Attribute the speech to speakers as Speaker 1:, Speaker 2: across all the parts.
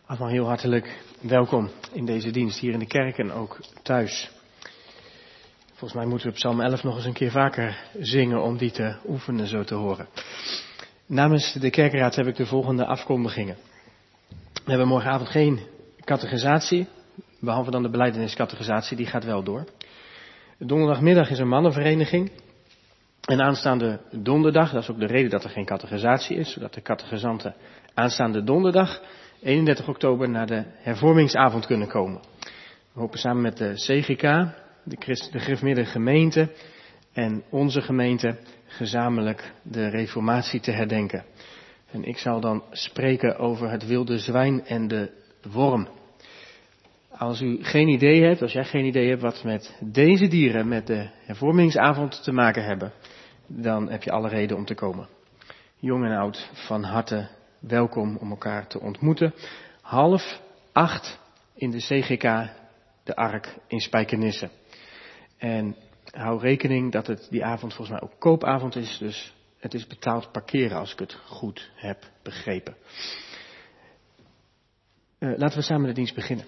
Speaker 1: Allemaal heel hartelijk welkom in deze dienst hier in de kerk en ook thuis. Volgens mij moeten we Psalm 11 nog eens een keer vaker zingen om die te oefenen zo te horen. Namens de kerkenraad heb ik de volgende afkondigingen. We hebben morgenavond geen catechisatie, behalve dan de belijdeniscatechisatie, die gaat wel door. Donderdagmiddag is een mannenvereniging. En aanstaande donderdag, dat is ook de reden dat er geen catechisatie is, zodat de catechizanten aanstaande donderdag, 31 oktober, naar de hervormingsavond kunnen komen. We hopen samen met de CGK, de Gereformeerde Gemeente en onze gemeente gezamenlijk de reformatie te herdenken. En ik zal dan spreken over het wilde zwijn en de worm. Als u geen idee hebt, als jij geen idee hebt wat met deze dieren, met de hervormingsavond te maken hebben, dan heb je alle reden om te komen. Jong en oud, van harte welkom om elkaar te ontmoeten. 7:30 in de CGK, de Ark in Spijkenisse. En hou rekening dat het die avond volgens mij ook koopavond is, dus het is betaald parkeren als ik het goed heb begrepen. Laten we samen de dienst beginnen.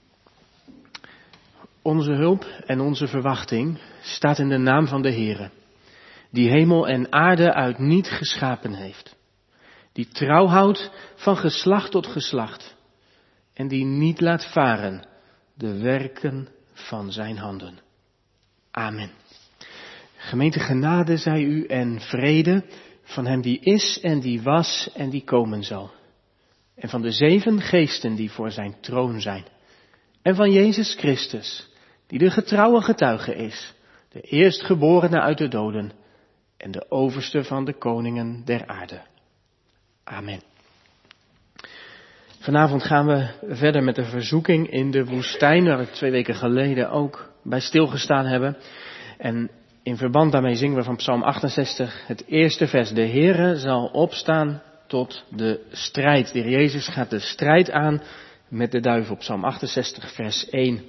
Speaker 1: Onze hulp en onze verwachting staat in de naam van de Heere, die hemel en aarde uit niet geschapen heeft, die trouw houdt van geslacht tot geslacht en die niet laat varen de werken van zijn handen. Amen. Gemeente, genade zij u en vrede van hem die is en die was en die komen zal. En van de 7 geesten die voor zijn troon zijn. En van Jezus Christus, die de getrouwe getuige is, de eerstgeborene uit de doden en de overste van de koningen der aarde. Amen. Vanavond gaan we verder met de verzoeking in de woestijn, waar we 2 weken geleden ook bij stilgestaan hebben. En in verband daarmee zingen we van Psalm 68 het eerste vers. De Heere zal opstaan tot de strijd. De Heer Jezus gaat de strijd aan met de duivel. Psalm 68 vers 1.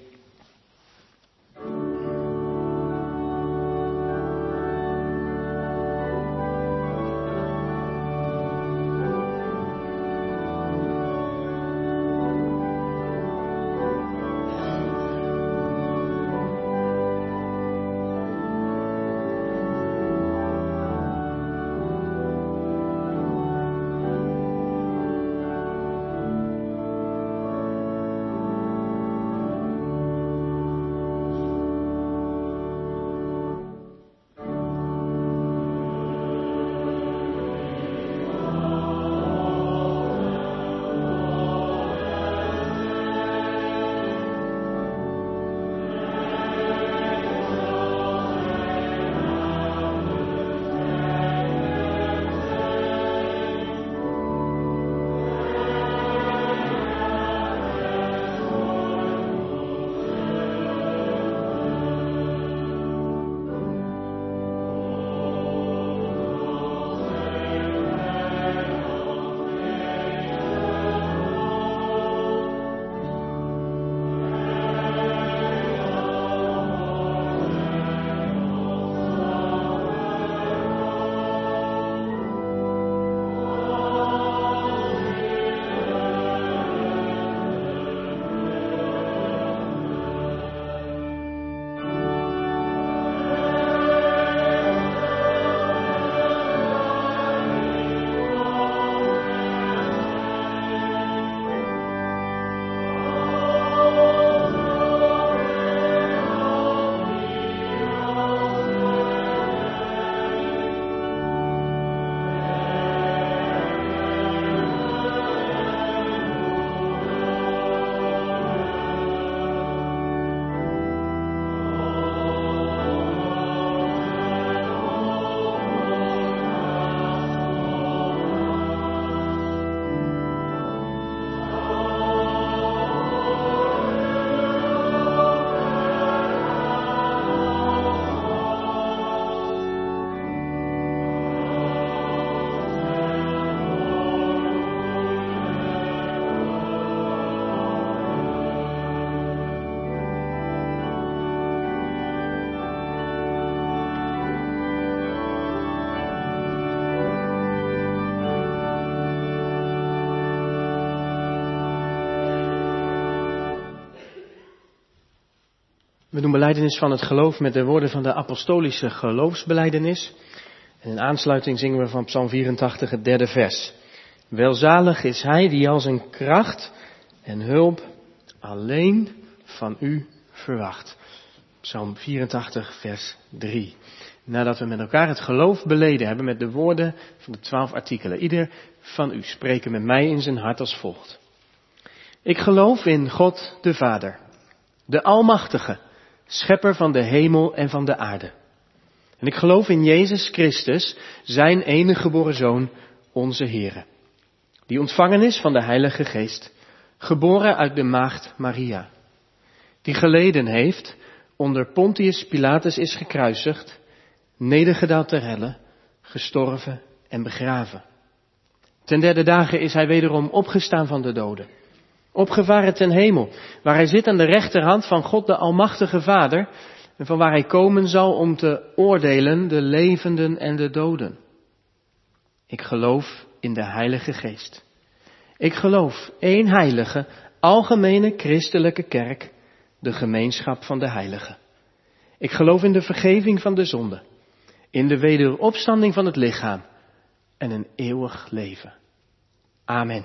Speaker 1: We doen belijdenis van het geloof met de woorden van de apostolische geloofsbelijdenis. En in aansluiting zingen we van Psalm 84 het 3e vers. Welzalig is hij die al zijn kracht en hulp alleen van u verwacht. Psalm 84 vers 3. Nadat we met elkaar het geloof beleden hebben met de woorden van de 12 artikelen. Ieder van u spreken met mij in zijn hart als volgt. Ik geloof in God de Vader, de Almachtige, schepper van de hemel en van de aarde. En ik geloof in Jezus Christus, zijn enige geboren Zoon, onze Heere. Die ontvangen is van de Heilige Geest, geboren uit de maagd Maria. Die geleden heeft, onder Pontius Pilatus is gekruisigd, nedergedaald ter helle, gestorven en begraven. Ten 3e dagen is hij wederom opgestaan van de doden. Opgevaren ten hemel, waar hij zit aan de rechterhand van God de Almachtige Vader, en van waar hij komen zal om te oordelen de levenden en de doden. Ik geloof in de Heilige Geest. Ik geloof één heilige, algemene christelijke kerk, de gemeenschap van de heiligen. Ik geloof in de vergeving van de zonde, in de wederopstanding van het lichaam en een eeuwig leven. Amen.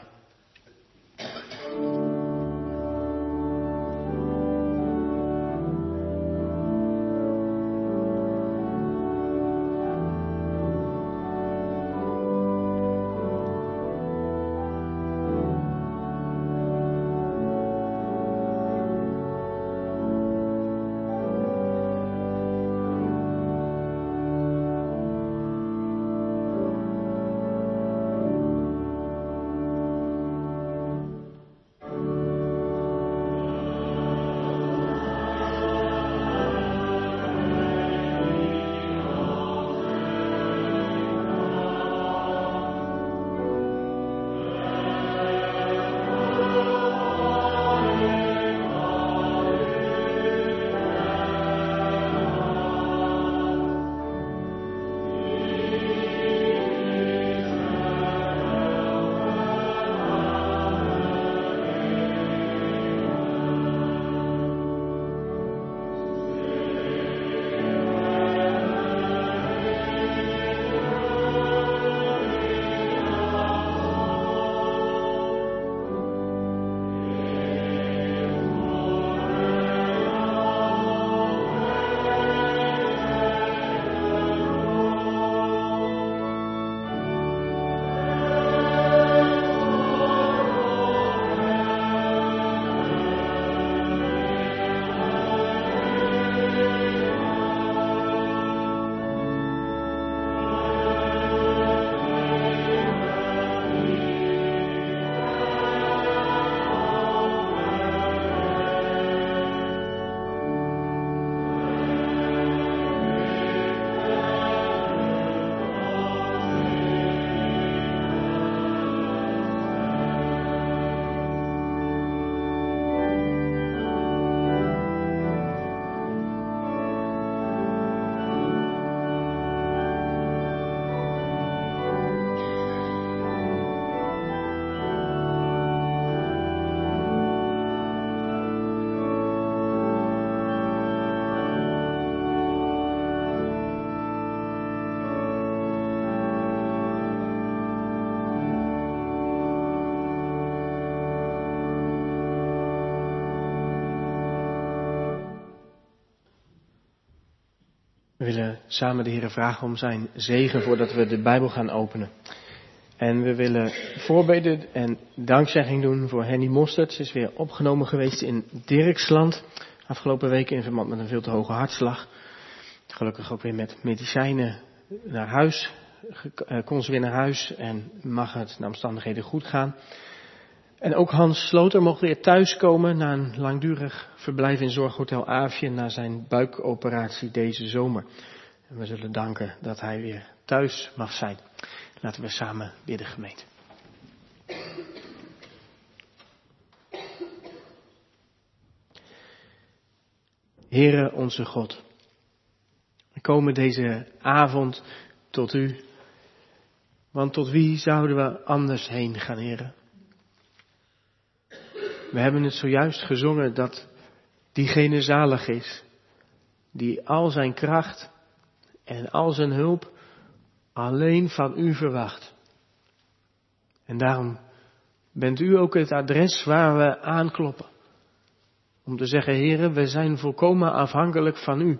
Speaker 1: We willen samen de Heer vragen om zijn zegen voordat we de Bijbel gaan openen. En we willen voorbeden en dankzegging doen voor Henny Mostert. Ze is weer opgenomen geweest in Dirksland. Afgelopen weken in verband met een veel te hoge hartslag. Gelukkig ook weer met medicijnen naar huis. Kon ze weer naar huis en mag het naar omstandigheden goed gaan. En ook Hans Sloter mocht weer thuiskomen na een langdurig verblijf in Zorghotel Aafje na zijn buikoperatie deze zomer. En we zullen danken dat hij weer thuis mag zijn. Laten we samen bidden, gemeente. Heere onze God, we komen deze avond tot u, want tot wie zouden we anders heen gaan, Heere? We hebben het zojuist gezongen dat diegene zalig is die al zijn kracht en al zijn hulp alleen van u verwacht. En daarom bent u ook het adres waar we aankloppen. Om te zeggen, Heere, we zijn volkomen afhankelijk van u.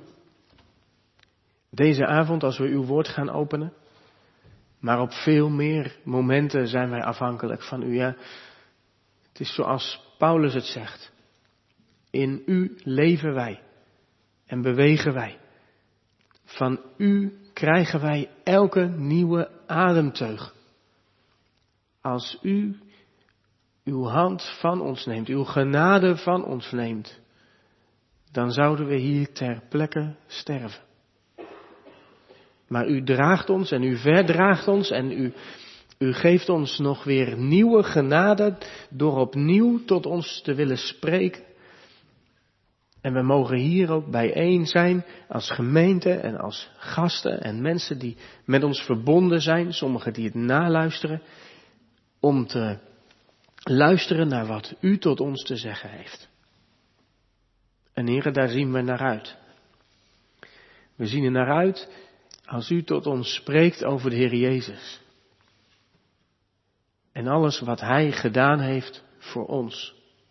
Speaker 1: Deze avond als we uw woord gaan openen. Maar op veel meer momenten zijn wij afhankelijk van u. Ja, het is zoals Paulus het zegt. In u leven wij en bewegen wij. Van u krijgen wij elke nieuwe ademteug. Als u uw hand van ons neemt, uw genade van ons neemt, dan zouden we hier ter plekke sterven. Maar u draagt ons en u verdraagt ons en u geeft ons nog weer nieuwe genade door opnieuw tot ons te willen spreken. En we mogen hier ook bijeen zijn als gemeente en als gasten en mensen die met ons verbonden zijn, sommigen die het naluisteren, om te luisteren naar wat u tot ons te zeggen heeft. En Heere, daar zien we naar uit. We zien er naar uit als u tot ons spreekt over de Heer Jezus. En alles wat Hij gedaan heeft voor ons.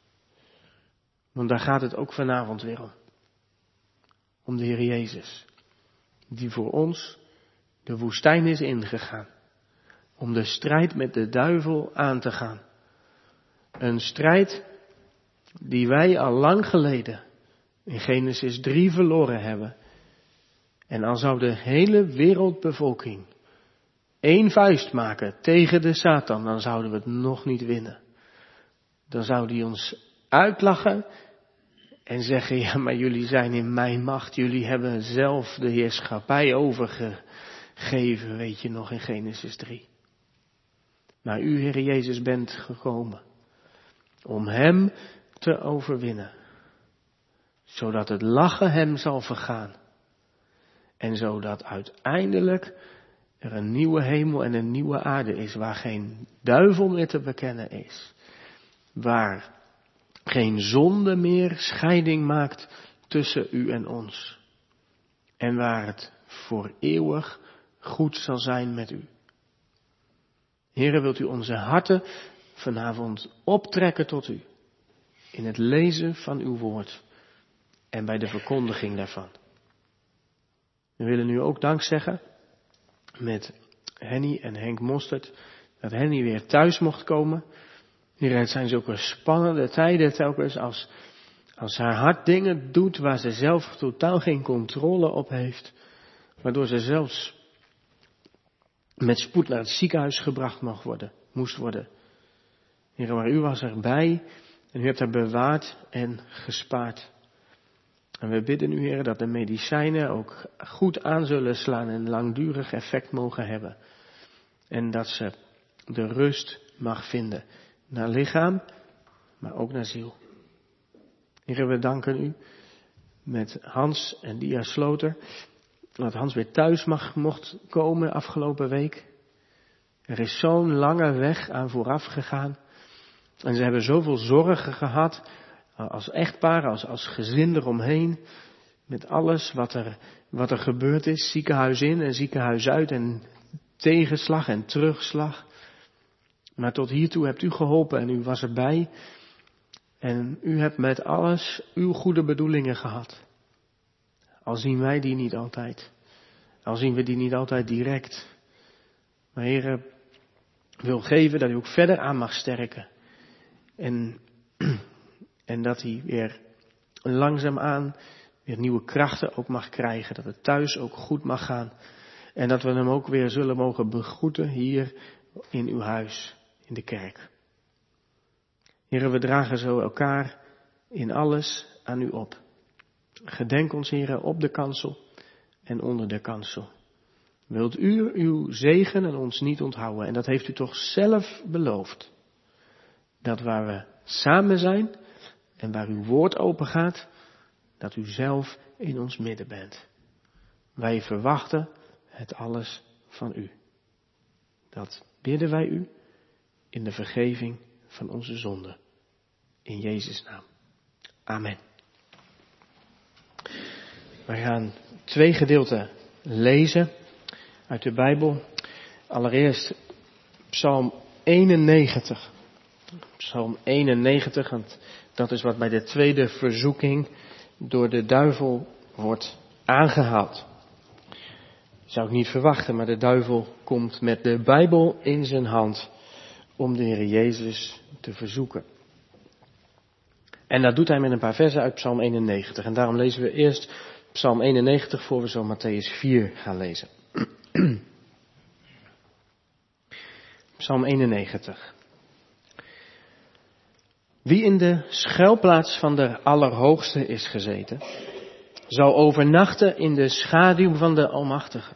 Speaker 1: Want daar gaat het ook vanavond weer om. Om de Heer Jezus. Die voor ons de woestijn is ingegaan. Om de strijd met de duivel aan te gaan. Een strijd die wij al lang geleden in Genesis 3 verloren hebben. En al zou de hele wereldbevolking één vuist maken tegen de Satan, dan zouden we het nog niet winnen. Dan zou die ons uitlachen en zeggen, ja, maar jullie zijn in mijn macht, jullie hebben zelf de heerschappij overgegeven, weet je nog in Genesis 3. Maar u, Heer Jezus, bent gekomen om hem te overwinnen, zodat het lachen hem zal vergaan. En zodat uiteindelijk er een nieuwe hemel en een nieuwe aarde is, waar geen duivel meer te bekennen is. Waar geen zonde meer scheiding maakt tussen u en ons. En waar het voor eeuwig goed zal zijn met u. Heere, wilt u onze harten vanavond optrekken tot u. In het lezen van uw woord. En bij de verkondiging daarvan. We willen nu ook dank zeggen met Henny en Henk Mostert, dat Henny weer thuis mocht komen. Heer, het zijn zulke spannende tijden telkens als haar hart dingen doet waar ze zelf totaal geen controle op heeft. Waardoor ze zelfs met spoed naar het ziekenhuis gebracht moest worden. Heer, maar u was erbij en u hebt haar bewaard en gespaard. En we bidden u, Heer, dat de medicijnen ook goed aan zullen slaan en langdurig effect mogen hebben. En dat ze de rust mag vinden. Naar lichaam, maar ook naar ziel. Heer, we danken u met Hans en Dia Sloter. Dat Hans weer thuis mocht komen afgelopen week. Er is zo'n lange weg aan vooraf gegaan. En ze hebben zoveel zorgen gehad. Als echtpaar, als gezin eromheen. Met alles wat er gebeurd is. Ziekenhuis in en ziekenhuis uit. En tegenslag en terugslag. Maar tot hiertoe hebt u geholpen en u was erbij. En u hebt met alles uw goede bedoelingen gehad. Al zien wij die niet altijd. Al zien we die niet altijd direct. Maar Heer, wil geven dat u ook verder aan mag sterken. En dat hij weer langzaamaan weer nieuwe krachten ook mag krijgen. Dat het thuis ook goed mag gaan. En dat we hem ook weer zullen mogen begroeten hier in uw huis, in de kerk. Heere, we dragen zo elkaar in alles aan u op. Gedenk ons, Heere, op de kansel en onder de kansel. Wilt u uw zegen en ons niet onthouden. En dat heeft u toch zelf beloofd. Dat waar we samen zijn en waar uw woord open gaat, dat u zelf in ons midden bent. Wij verwachten het alles van u. Dat bidden wij u in de vergeving van onze zonden. In Jezus' naam. Amen. We gaan 2 gedeelten lezen uit de Bijbel. Allereerst Psalm 91. Psalm 91, want dat is wat bij de tweede verzoeking door de duivel wordt aangehaald. Zou ik niet verwachten, maar de duivel komt met de Bijbel in zijn hand om de Heer Jezus te verzoeken. En dat doet hij met een paar versen uit Psalm 91. En daarom lezen we eerst Psalm 91 voor we zo Matthäus 4 gaan lezen. Psalm 91. Wie in de schuilplaats van de Allerhoogste is gezeten, zal overnachten in de schaduw van de Almachtige.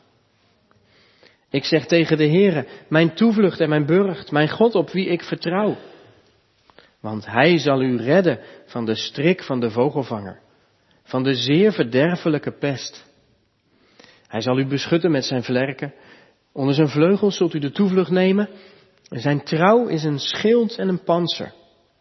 Speaker 1: Ik zeg tegen de Heere, mijn toevlucht en mijn burcht, mijn God op wie ik vertrouw. Want hij zal u redden van de strik van de vogelvanger, van de zeer verderfelijke pest. Hij zal u beschutten met zijn vlerken, onder zijn vleugels zult u de toevlucht nemen. En zijn trouw is een schild en een pantser.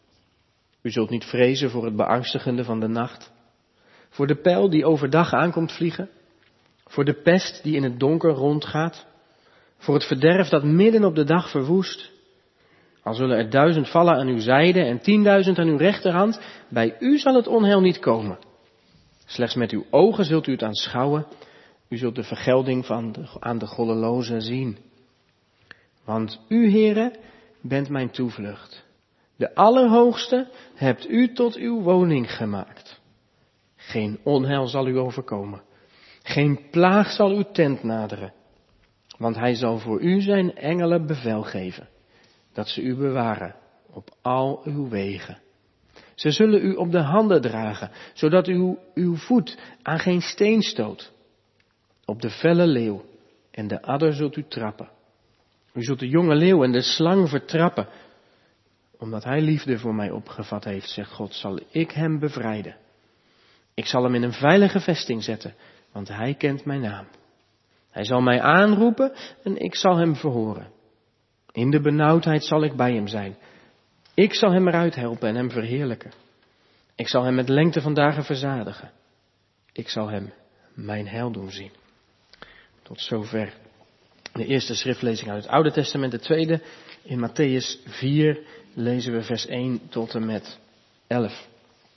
Speaker 1: U zult niet vrezen voor het beangstigende van de nacht, voor de pijl die overdag aankomt vliegen, voor de pest die in het donker rondgaat, voor het verderf dat midden op de dag verwoest. Al zullen er 1000 vallen aan uw zijde en 10.000 aan uw rechterhand, bij u zal het onheil niet komen. Slechts met uw ogen zult u het aanschouwen, u zult de vergelding aan de goddelozen zien. Want u, Heere, bent mijn toevlucht. De Allerhoogste hebt u tot uw woning gemaakt. Geen onheil zal u overkomen. Geen plaag zal uw tent naderen. Want hij zal voor u zijn engelen bevel geven, dat ze u bewaren op al uw wegen. Ze zullen u op de handen dragen, zodat uw voet aan geen steen stoot. Op de felle leeuw en de adder zult u trappen. U zult de jonge leeuw en de slang vertrappen. Omdat hij liefde voor mij opgevat heeft, zegt God, zal ik hem bevrijden. Ik zal hem in een veilige vesting zetten, want hij kent mijn naam. Hij zal mij aanroepen en ik zal hem verhoren. In de benauwdheid zal ik bij hem zijn. Ik zal hem eruit helpen en hem verheerlijken. Ik zal hem met lengte van dagen verzadigen. Ik zal hem mijn heil doen zien. Tot zover de eerste schriftlezing uit het Oude Testament. De tweede in Matthäus 4 lezen we vers 1 tot en met 11.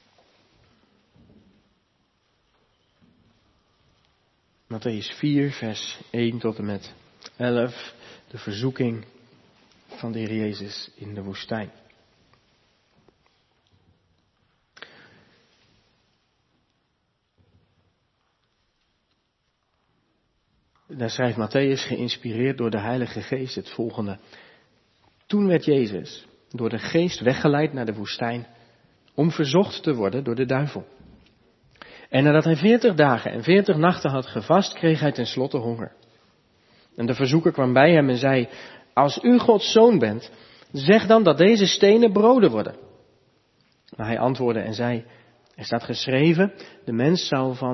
Speaker 1: Matthäus 4 vers 1 tot en met 11. De verzoeking van de Heer Jezus in de woestijn. Daar schrijft Matthäus, geïnspireerd door de Heilige Geest, het volgende. Toen werd Jezus door de Geest weggeleid naar de woestijn om verzocht te worden door de duivel. En nadat hij 40 dagen en 40 nachten had gevast, kreeg hij tenslotte honger. En de verzoeker kwam bij hem en zei, als u Gods zoon bent, zeg dan dat deze stenen broden worden. Maar hij antwoordde en zei, er staat geschreven, de mens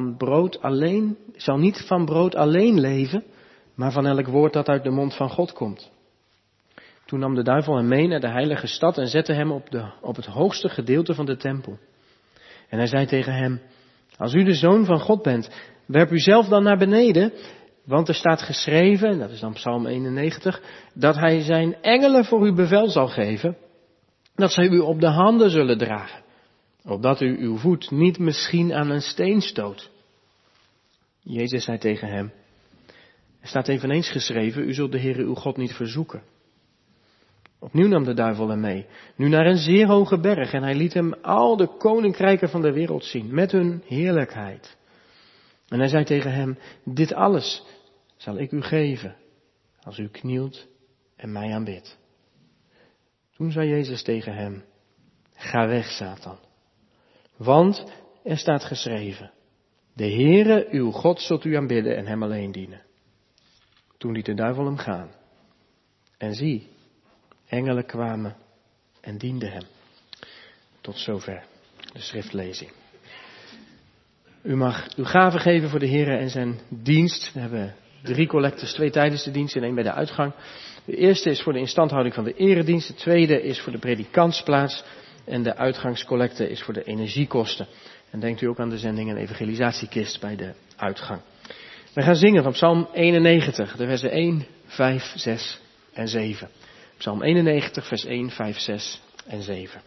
Speaker 1: zal niet van brood alleen leven, maar van elk woord dat uit de mond van God komt. Toen nam de duivel hem mee naar de heilige stad en zette hem op het hoogste gedeelte van de tempel. En hij zei tegen hem, als u de zoon van God bent, werp u zelf dan naar beneden, want er staat geschreven, en dat is dan Psalm 91, dat hij zijn engelen voor u bevel zal geven, dat zij u op de handen zullen dragen, opdat u uw voet niet misschien aan een steen stoot. Jezus zei tegen hem, er staat eveneens geschreven, u zult de Heere uw God niet verzoeken. Opnieuw nam de duivel hem mee, nu naar een zeer hoge berg, en hij liet hem al de koninkrijken van de wereld zien, met hun heerlijkheid. En hij zei tegen hem, dit alles zal ik u geven, als u knielt en mij aanbidt. Toen zei Jezus tegen hem, ga weg, Satan, want er staat geschreven, de Heere uw God zult u aanbidden en hem alleen dienen. Toen liet de duivel hem gaan. En zie, engelen kwamen en dienden hem. Tot zover de schriftlezing. U mag uw gave geven voor de Heere en zijn dienst. We hebben 3 collectes, 2 tijdens de dienst en 1 bij de uitgang. De eerste is voor de instandhouding van de eredienst. De tweede is voor de predikantsplaats. En de uitgangscollecte is voor de energiekosten. En denkt u ook aan de zending en evangelisatiekist bij de uitgang. We gaan zingen van Psalm 91, de versen 1, 5, 6 en 7. Psalm 91, vers 1, 5, 6 en 7.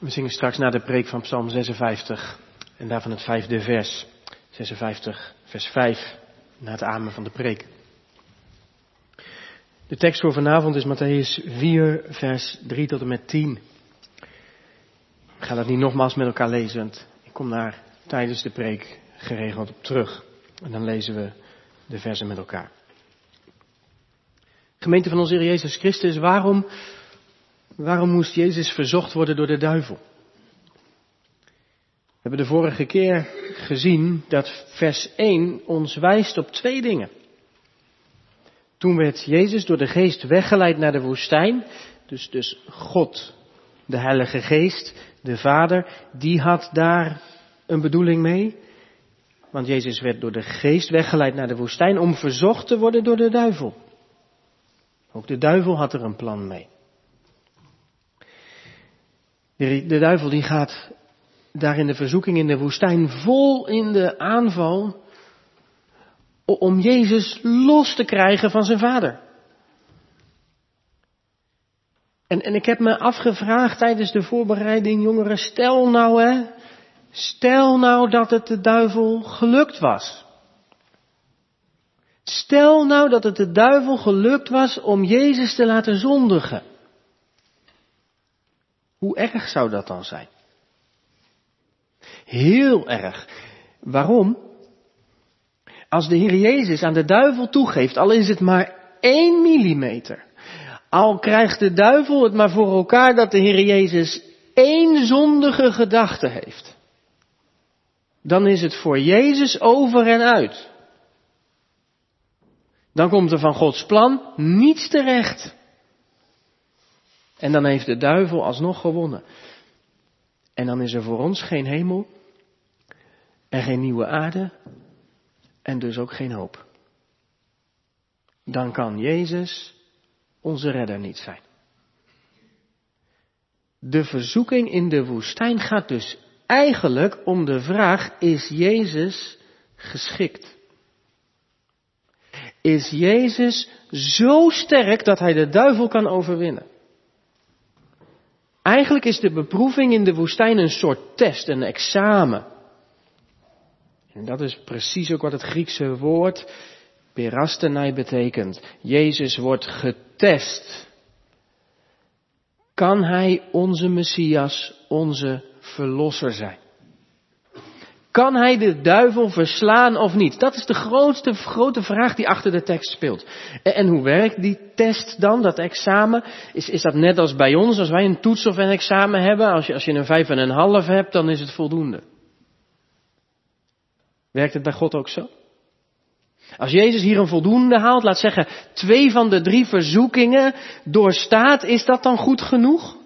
Speaker 1: We zingen straks na de preek van Psalm 56 en daarvan het 5e vers. 56 vers 5, na het amen van de preek. De tekst voor vanavond is Mattheüs 4 vers 3 tot en met 10. Ik ga dat niet nogmaals met elkaar lezen, want ik kom daar tijdens de preek geregeld op terug. En dan lezen we de versen met elkaar. Gemeente van onze Heer Jezus Christus, waarom moest Jezus verzocht worden door de duivel? We hebben de vorige keer gezien dat vers 1 ons wijst op 2 dingen. Toen werd Jezus door de Geest weggeleid naar de woestijn. Dus God, de Heilige Geest, de Vader, die had daar een bedoeling mee. Want Jezus werd door de Geest weggeleid naar de woestijn om verzocht te worden door de duivel. Ook de duivel had er een plan mee. De duivel die gaat daar in de verzoeking in de woestijn vol in de aanval om Jezus los te krijgen van zijn vader. En ik heb me afgevraagd tijdens de voorbereiding, jongeren, stel nou dat het de duivel gelukt was. Stel nou dat het de duivel gelukt was om Jezus te laten zondigen. Hoe erg zou dat dan zijn? Heel erg. Waarom? Als de Heer Jezus aan de duivel toegeeft, al is het maar 1 millimeter. Al krijgt de duivel het maar voor elkaar dat de Heer Jezus 1 zondige gedachte heeft. Dan is het voor Jezus over en uit. Dan komt er van Gods plan niets terecht. En dan heeft de duivel alsnog gewonnen. En dan is er voor ons geen hemel en geen nieuwe aarde en dus ook geen hoop. Dan kan Jezus onze redder niet zijn. De verzoeking in de woestijn gaat dus eigenlijk om de vraag, is Jezus geschikt? Is Jezus zo sterk dat hij de duivel kan overwinnen? Eigenlijk is de beproeving in de woestijn een soort test, een examen. En dat is precies ook wat het Griekse woord perastenai betekent. Jezus wordt getest. Kan hij onze Messias, onze verlosser zijn? Kan hij de duivel verslaan of niet? Dat is de grote vraag die achter de tekst speelt. En hoe werkt die test dan, dat examen? Is dat net als bij ons, als wij een toets of een examen hebben? Als je een 5,5 hebt, dan is het voldoende. Werkt het bij God ook zo? Als Jezus hier een voldoende haalt, laat zeggen 2 van de 3 verzoekingen doorstaat, is dat dan goed genoeg?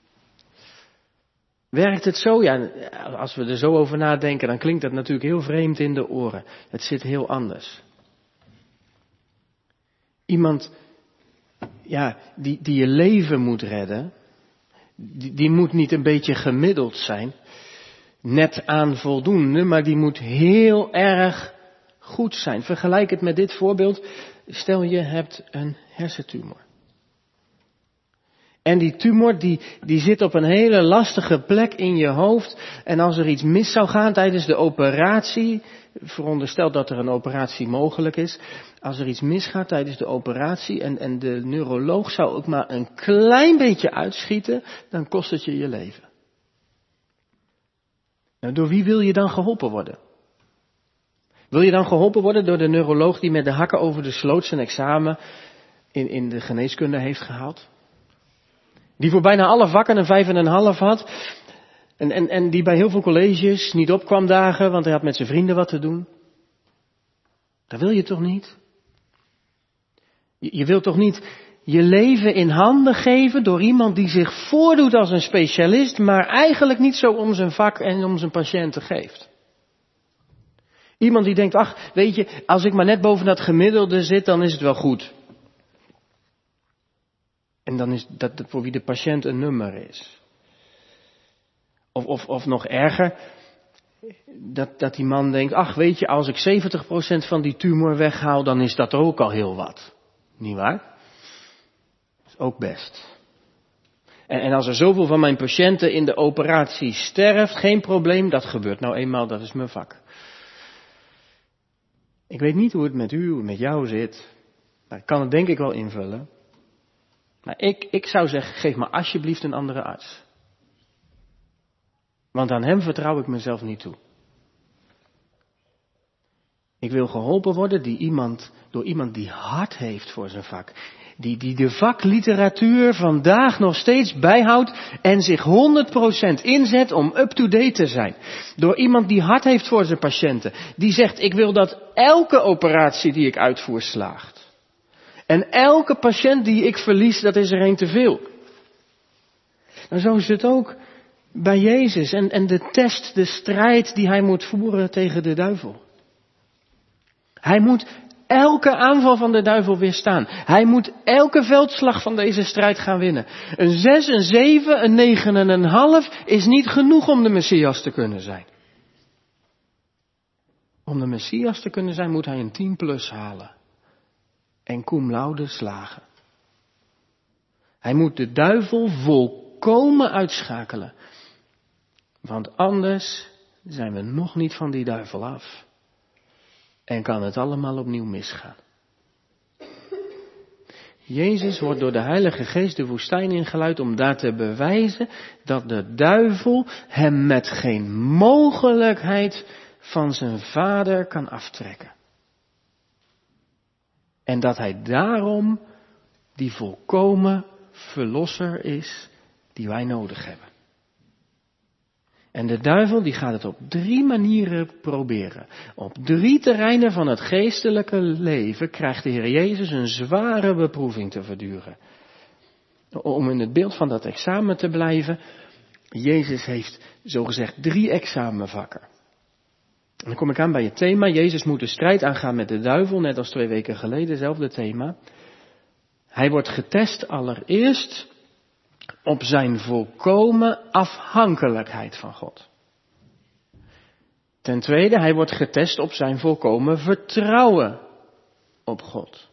Speaker 1: Werkt het zo? Ja, als we er zo over nadenken, dan klinkt dat natuurlijk heel vreemd in de oren. Het zit heel anders. Iemand, die je leven moet redden, die moet niet een beetje gemiddeld zijn, net aan voldoende, maar die moet heel erg goed zijn. Vergelijk het met dit voorbeeld. Stel je hebt een hersentumor. En die tumor die zit op een hele lastige plek in je hoofd. En als er iets mis zou gaan tijdens de operatie, veronderstel dat er een operatie mogelijk is. Als er iets misgaat tijdens de operatie en de neuroloog zou ook maar een klein beetje uitschieten, dan kost het je leven. Nou, door wie wil je dan geholpen worden? Wil je dan geholpen worden door de neuroloog die met de hakken over de sloot zijn examen in de geneeskunde heeft gehaald? Die voor bijna alle vakken een 5,5 had. En die bij heel veel colleges niet opkwam dagen, want hij had met zijn vrienden wat te doen. Dat wil je toch niet? Je wilt toch niet je leven in handen geven door iemand die zich voordoet als een specialist, maar eigenlijk niet zo om zijn vak en om zijn patiënten geeft. Iemand die denkt, ach, weet je, als ik maar net boven dat gemiddelde zit, dan is het wel goed. En dan is dat voor wie de patiënt een nummer is. Of nog erger, dat die man denkt, ach weet je, als ik 70% van die tumor weghaal, dan is dat ook al heel wat. Niet waar? Dat is ook best. En als er zoveel van mijn patiënten in de operatie sterft, geen probleem, dat gebeurt nou eenmaal, dat is mijn vak. Ik weet niet hoe het met u, met jou zit. Maar ik kan het denk ik wel invullen. Maar ik zou zeggen, geef me alsjeblieft een andere arts. Want aan hem vertrouw ik mezelf niet toe. Ik wil geholpen worden door iemand die hart heeft voor zijn vak. Die de vakliteratuur vandaag nog steeds bijhoudt en zich 100% inzet om up-to-date te zijn. Door iemand die hart heeft voor zijn patiënten. Die zegt, ik wil dat elke operatie die ik uitvoer slaagt. En elke patiënt die ik verlies, dat is er één te veel. En zo is het ook bij Jezus en de test, de strijd die hij moet voeren tegen de duivel. Hij moet elke aanval van de duivel weerstaan. Hij moet elke veldslag van deze strijd gaan winnen. Een 6, een 7, een 9 en een half is niet genoeg om de Messias te kunnen zijn. Om de Messias te kunnen zijn moet hij een 10 plus halen. En cum laude slagen. Hij moet de duivel volkomen uitschakelen. Want anders zijn we nog niet van die duivel af. En kan het allemaal opnieuw misgaan. Jezus wordt door de Heilige Geest de woestijn ingeleid om daar te bewijzen dat de duivel hem met geen mogelijkheid van zijn Vader kan aftrekken. En dat hij daarom die volkomen verlosser is die wij nodig hebben. En de duivel die gaat het op 3 manieren proberen. Op 3 terreinen van het geestelijke leven krijgt de Heer Jezus een zware beproeving te verduren. Om in het beeld van dat examen te blijven, Jezus heeft zogezegd 3 examenvakken. En dan kom ik aan bij het thema, Jezus moet de strijd aangaan met de duivel, net als 2 weken geleden, hetzelfde thema. Hij wordt getest allereerst op zijn volkomen afhankelijkheid van God. Ten tweede, hij wordt getest op zijn volkomen vertrouwen op God.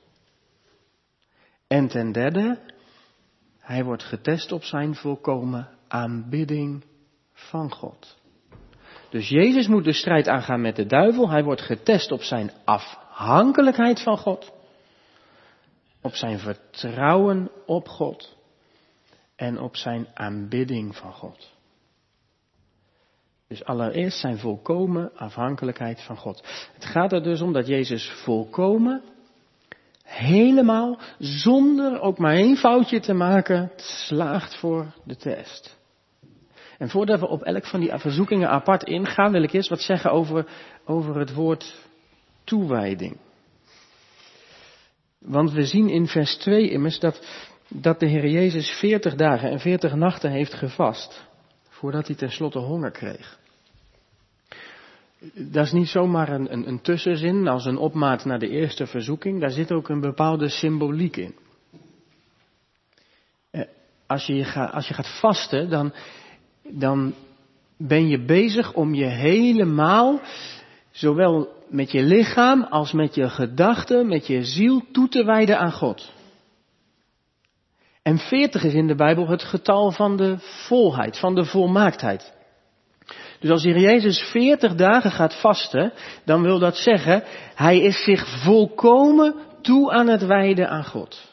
Speaker 1: En ten derde, hij wordt getest op zijn volkomen aanbidding van God. Dus Jezus moet de strijd aangaan met de duivel. Hij wordt getest op zijn afhankelijkheid van God. Op zijn vertrouwen op God. En op zijn aanbidding van God. Dus allereerst zijn volkomen afhankelijkheid van God. Het gaat er dus om dat Jezus volkomen, helemaal, zonder ook maar 1 foutje te maken, slaagt voor de test. En voordat we op elk van die verzoekingen apart ingaan, wil ik eerst wat zeggen over het woord toewijding. Want we zien in vers 2 immers dat de Heer Jezus 40 dagen en 40 nachten heeft gevast, voordat hij tenslotte honger kreeg. Dat is niet zomaar een tussenzin als een opmaat naar de eerste verzoeking, daar zit ook een bepaalde symboliek in. Als je gaat vasten, dan ben je bezig om je helemaal, zowel met je lichaam als met je gedachten, met je ziel toe te wijden aan God. En 40 is in de Bijbel het getal van de volheid, van de volmaaktheid. Dus als Heer Jezus 40 dagen gaat vasten, dan wil dat zeggen, hij is zich volkomen toe aan het wijden aan God.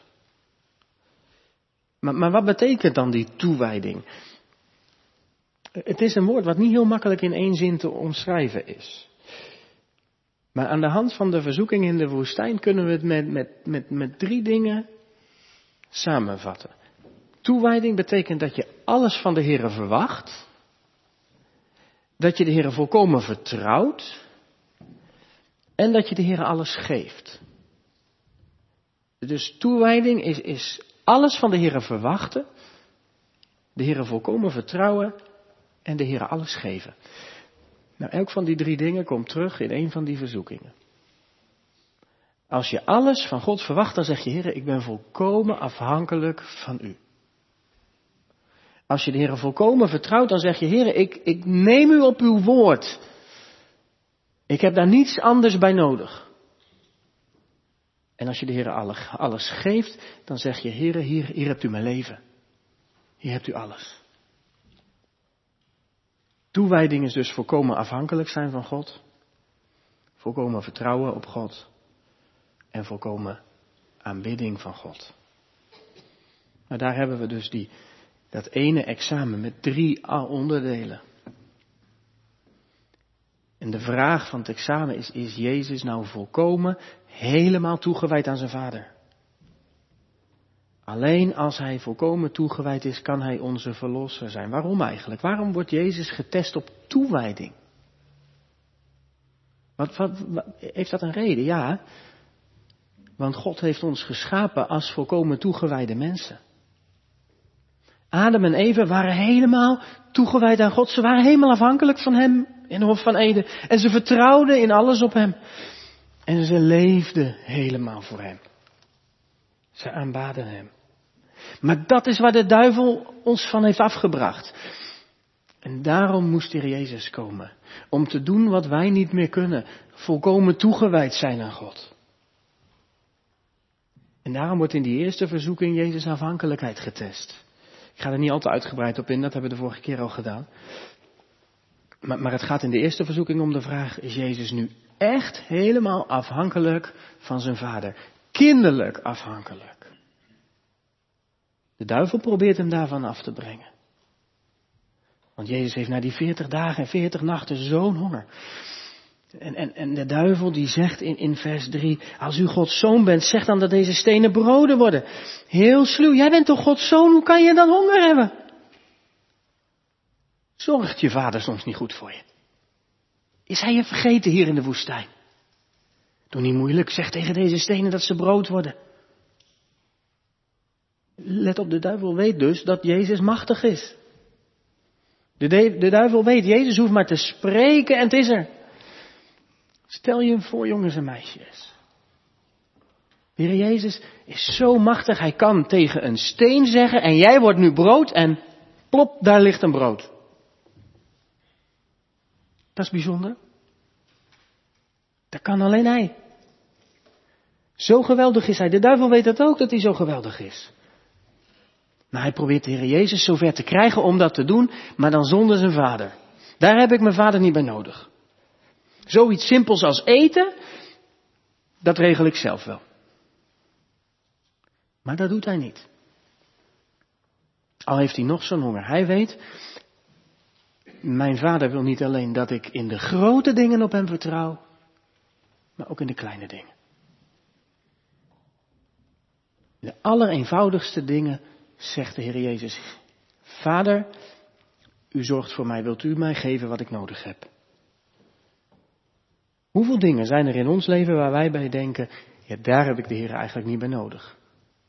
Speaker 1: Maar wat betekent dan die toewijding? Het is een woord wat niet heel makkelijk in 1 zin te omschrijven is. Maar aan de hand van de verzoeking in de woestijn kunnen we het met 3 dingen samenvatten. Toewijding betekent dat je alles van de Heere verwacht. Dat je de Heere volkomen vertrouwt. En dat je de Heere alles geeft. Dus toewijding is alles van de Heere verwachten. De Heere volkomen vertrouwen. En de Heere alles geven. Nou, elk van die 3 dingen komt terug in 1 van die verzoekingen. Als je alles van God verwacht, dan zeg je, Heere, ik ben volkomen afhankelijk van u. Als je de Heere volkomen vertrouwt, dan zeg je, Heere, ik neem u op uw woord. Ik heb daar niets anders bij nodig. En als je de Heere alles geeft, dan zeg je, Heere, hier hebt u mijn leven. hier hebt u alles. Toewijding is dus volkomen afhankelijk zijn van God. Volkomen vertrouwen op God. En volkomen aanbidding van God. Maar daar hebben we dus dat ene examen met 3 onderdelen. En de vraag van het examen is Jezus nou volkomen, helemaal toegewijd aan zijn Vader? Alleen als hij volkomen toegewijd is, kan hij onze verlosser zijn. Waarom eigenlijk? Waarom wordt Jezus getest op toewijding? Heeft dat een reden? Ja, want God heeft ons geschapen als volkomen toegewijde mensen. Adam en Eva waren helemaal toegewijd aan God. Ze waren helemaal afhankelijk van hem in de Hof van Eden. En ze vertrouwden in alles op hem. En ze leefden helemaal voor hem. Ze aanbaden hem. Maar dat is waar de duivel ons van heeft afgebracht. En daarom moest de Heer Jezus komen. Om te doen wat wij niet meer kunnen. Volkomen toegewijd zijn aan God. En daarom wordt in die eerste verzoeking Jezus' afhankelijkheid getest. Ik ga er niet al te uitgebreid op in, dat hebben we de vorige keer al gedaan. Maar het gaat in de eerste verzoeking om de vraag, is Jezus nu echt helemaal afhankelijk van zijn Vader? Kinderlijk afhankelijk. De duivel probeert hem daarvan af te brengen. Want Jezus heeft na die 40 dagen en 40 nachten zo'n honger. En de duivel die zegt in vers 3, als u Gods zoon bent, zeg dan dat deze stenen broden worden. Heel sluw, jij bent toch Gods zoon, hoe kan je dan honger hebben? Zorgt je vader soms niet goed voor je? Is hij je vergeten hier in de woestijn? Doe niet moeilijk, zeg tegen deze stenen dat ze brood worden. Let op, de duivel weet dus dat Jezus machtig is. De duivel weet, Jezus hoeft maar te spreken en het is er. Stel je hem voor, jongens en meisjes. De Heer Jezus is zo machtig, hij kan tegen een steen zeggen en jij wordt nu brood en plop, daar ligt een brood. Dat is bijzonder. Dat kan alleen hij. Zo geweldig is hij. De duivel weet dat ook, dat hij zo geweldig is. Maar hij probeert de Heer Jezus zover te krijgen om dat te doen, maar dan zonder zijn Vader. Daar heb ik mijn Vader niet bij nodig. Zoiets simpels als eten, dat regel ik zelf wel. Maar dat doet hij niet. Al heeft hij nog zo'n honger. Hij weet, mijn Vader wil niet alleen dat ik in de grote dingen op hem vertrouw, maar ook in de kleine dingen. De allereenvoudigste dingen zegt de Heer Jezus. Vader, u zorgt voor mij, wilt u mij geven wat ik nodig heb? Hoeveel dingen zijn er in ons leven waar wij bij denken, ja, daar heb ik de Heer eigenlijk niet bij nodig?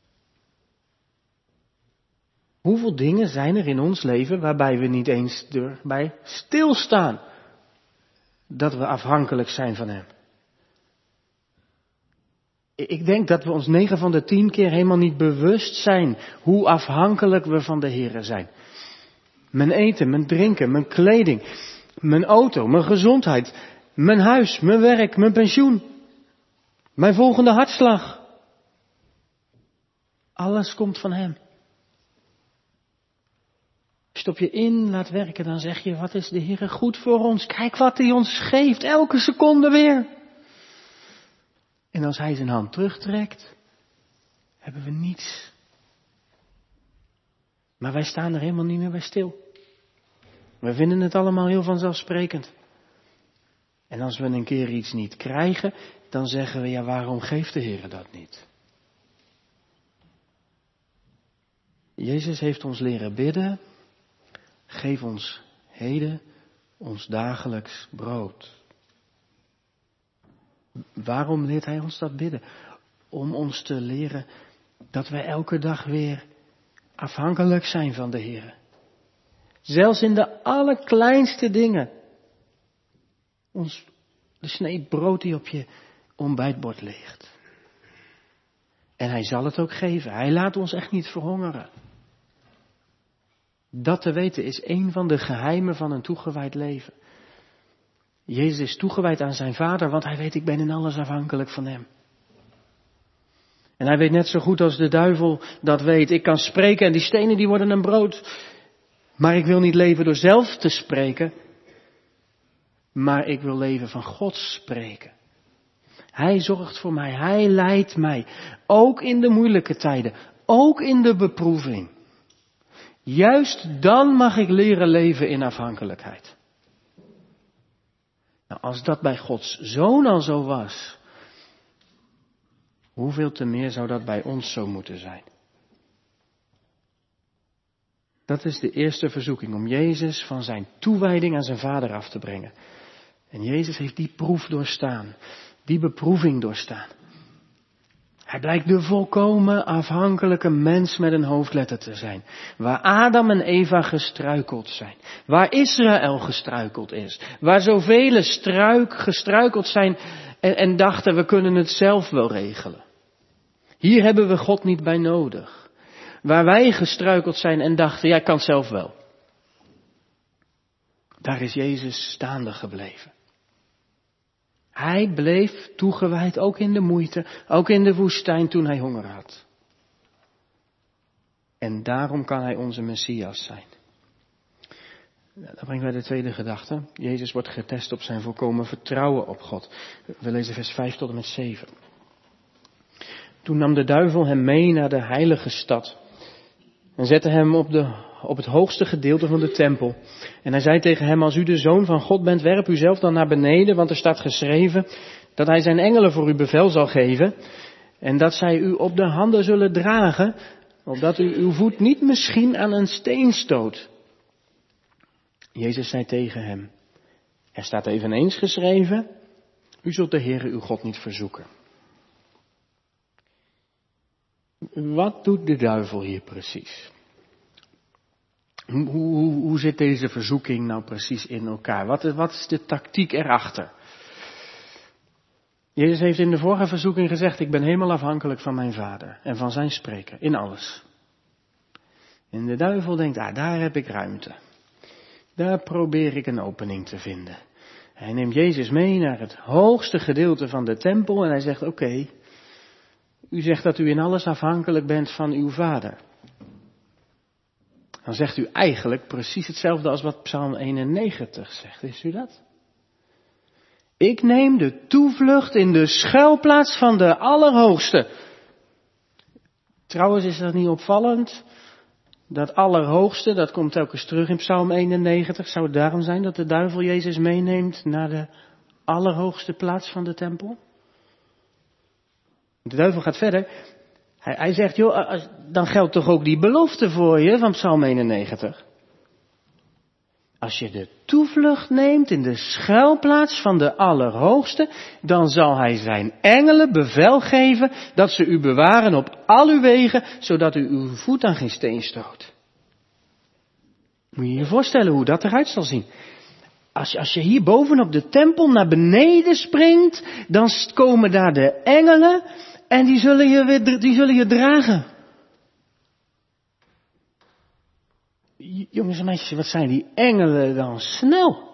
Speaker 1: Hoeveel dingen zijn er in ons leven waarbij we niet eens erbij stilstaan dat we afhankelijk zijn van hem? Ik denk dat we ons 9 van de 10 keer helemaal niet bewust zijn hoe afhankelijk we van de Heer zijn. Mijn eten, mijn drinken, mijn kleding, mijn auto, mijn gezondheid, mijn huis, mijn werk, mijn pensioen, mijn volgende hartslag. Alles komt van hem. Als je het op je in laat werken, dan zeg je, wat is de Heer goed voor ons? Kijk wat hij ons geeft, elke seconde weer. En als hij zijn hand terugtrekt, hebben we niets. Maar wij staan er helemaal niet meer bij stil. We vinden het allemaal heel vanzelfsprekend. En als we een keer iets niet krijgen, dan zeggen we, ja, waarom geeft de Heer dat niet? Jezus heeft ons leren bidden. Geef ons heden ons dagelijks brood. Waarom leert hij ons dat bidden? Om ons te leren dat wij elke dag weer afhankelijk zijn van de Heer. Zelfs in de allerkleinste dingen. De snee brood die op je ontbijtbord ligt. En hij zal het ook geven. Hij laat ons echt niet verhongeren. Dat te weten is een van de geheimen van een toegewijd leven. Jezus is toegewijd aan zijn Vader, want hij weet, ik ben in alles afhankelijk van hem. En hij weet net zo goed als de duivel dat weet. Ik kan spreken en die stenen die worden een brood. Maar ik wil niet leven door zelf te spreken. Maar ik wil leven van God spreken. Hij zorgt voor mij. Hij leidt mij. Ook in de moeilijke tijden. Ook in de beproeving. Juist dan mag ik leren leven in afhankelijkheid. Nou, als dat bij Gods Zoon al zo was, hoeveel te meer zou dat bij ons zo moeten zijn? Dat is de eerste verzoeking, om Jezus van zijn toewijding aan zijn Vader af te brengen. En Jezus heeft die proef doorstaan, die beproeving doorstaan. Hij blijkt de volkomen afhankelijke mens met een hoofdletter te zijn. Waar Adam en Eva gestruikeld zijn. Waar Israël gestruikeld is. Waar zoveel gestruikeld zijn en dachten we kunnen het zelf wel regelen. Hier hebben we God niet bij nodig. Waar wij gestruikeld zijn en dachten, ja, ik kan het zelf wel. Daar is Jezus staande gebleven. Hij bleef toegewijd, ook in de moeite, ook in de woestijn toen hij honger had. En daarom kan hij onze Messias zijn. Dat brengt mij de tweede gedachte. Jezus wordt getest op zijn volkomen vertrouwen op God. We lezen vers 5 tot en met 7. Toen nam de duivel hem mee naar de heilige stad en zette hem op het hoogste gedeelte van de tempel. En hij zei tegen hem, als u de Zoon van God bent, werp u zelf dan naar beneden, want er staat geschreven dat hij zijn engelen voor u bevel zal geven en dat zij u op de handen zullen dragen, opdat u uw voet niet misschien aan een steen stoot. Jezus zei tegen hem, er staat eveneens geschreven, u zult de Heere uw God niet verzoeken. Wat doet de duivel hier precies? Hoe zit deze verzoeking nou precies in elkaar? Wat is de tactiek erachter? Jezus heeft in de vorige verzoeking gezegd, ik ben helemaal afhankelijk van mijn Vader en van zijn spreken, in alles. En de duivel denkt, daar heb ik ruimte. Daar probeer ik een opening te vinden. Hij neemt Jezus mee naar het hoogste gedeelte van de tempel en hij zegt, oké, u zegt dat u in alles afhankelijk bent van uw Vader. Dan zegt u eigenlijk precies hetzelfde als wat Psalm 91 zegt. Wist u dat? Ik neem de toevlucht in de schuilplaats van de Allerhoogste. Trouwens is dat niet opvallend? Dat Allerhoogste, dat komt telkens terug in Psalm 91. Zou het daarom zijn dat de duivel Jezus meeneemt naar de Allerhoogste plaats van de tempel? De duivel gaat verder. Hij zegt, joh, dan geldt toch ook die belofte voor je van Psalm 91. Als je de toevlucht neemt in de schuilplaats van de Allerhoogste, dan zal hij zijn engelen bevel geven dat ze u bewaren op al uw wegen, zodat u uw voet aan geen steen stoot. Moet je je voorstellen hoe dat eruit zal zien. Als je hier bovenop de tempel naar beneden springt, dan komen daar de engelen en die zullen je dragen. Jongens en meisjes, wat zijn die engelen dan snel?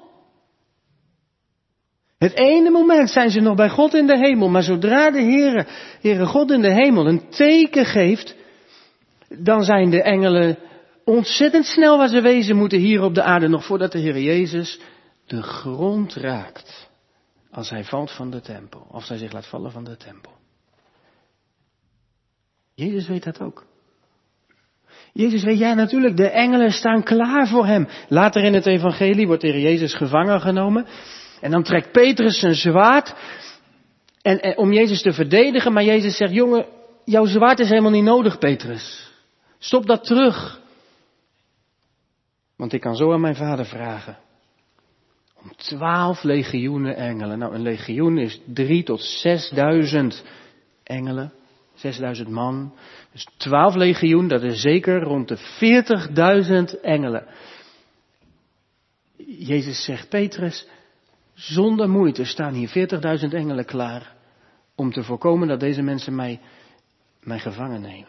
Speaker 1: Het ene moment zijn ze nog bij God in de hemel, maar zodra de Heere God in de hemel een teken geeft, dan zijn de engelen ontzettend snel waar ze wezen moeten hier op de aarde, nog voordat de Heer Jezus de grond raakt. Als hij valt van de tempel, of hij zich laat vallen van de tempel. Jezus weet dat ook. Jezus weet, ja natuurlijk, de engelen staan klaar voor hem. Later in het evangelie wordt de Heer Jezus gevangen genomen. En dan trekt Petrus zijn zwaard om Jezus te verdedigen. Maar Jezus zegt, jongen, jouw zwaard is helemaal niet nodig, Petrus. Stop dat terug. Want ik kan zo aan mijn Vader vragen. Om 12 legioenen engelen. Nou, een legioen is 3.000 tot 6.000 engelen. 6.000 man. Dus 12 legioen, dat is zeker rond de 40.000 engelen. Jezus zegt, Petrus, zonder moeite staan hier 40.000 engelen klaar om te voorkomen dat deze mensen mij gevangen nemen.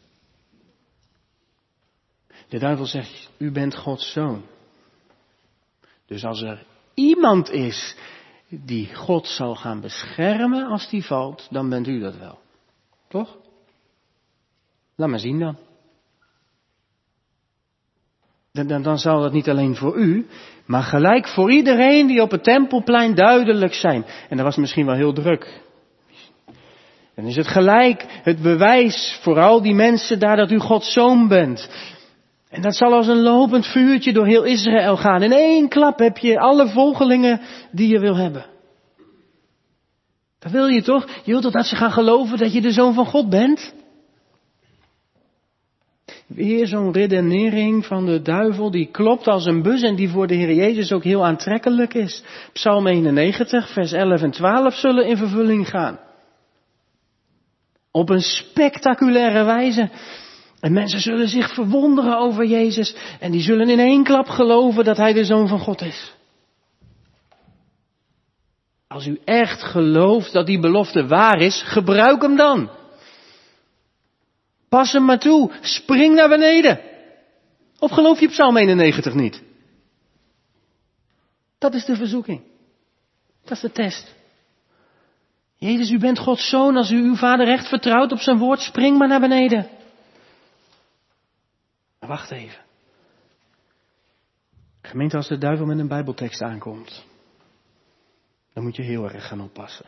Speaker 1: De duivel zegt, u bent Gods zoon. Dus als er iemand is die God zal gaan beschermen als die valt, dan bent u dat wel. Toch? Laat maar zien dan. Dan zal dat niet alleen voor u, maar gelijk voor iedereen die op het Tempelplein duidelijk zijn. En dat was misschien wel heel druk. Dan is het gelijk het bewijs voor al die mensen daar dat u Gods zoon bent. En dat zal als een lopend vuurtje door heel Israël gaan. In één klap heb je alle volgelingen die je wil hebben. Dat wil je toch? Je wilt toch dat ze gaan geloven dat je de zoon van God bent? Weer zo'n redenering van de duivel die klopt als een bus en die voor de Heer Jezus ook heel aantrekkelijk is. Psalm 91, vers 11 en 12 zullen in vervulling gaan. Op een spectaculaire wijze. En mensen zullen zich verwonderen over Jezus en die zullen in één klap geloven dat Hij de Zoon van God is. Als u echt gelooft dat die belofte waar is, gebruik hem dan. Pas hem maar toe. Spring naar beneden. Of geloof je Psalm 91 niet? Dat is de verzoeking. Dat is de test. Jezus, u bent Gods zoon. Als u uw vader echt vertrouwt op zijn woord, spring maar naar beneden. Maar wacht even. Gemeente, als de duivel met een bijbeltekst aankomt, dan moet je heel erg gaan oppassen.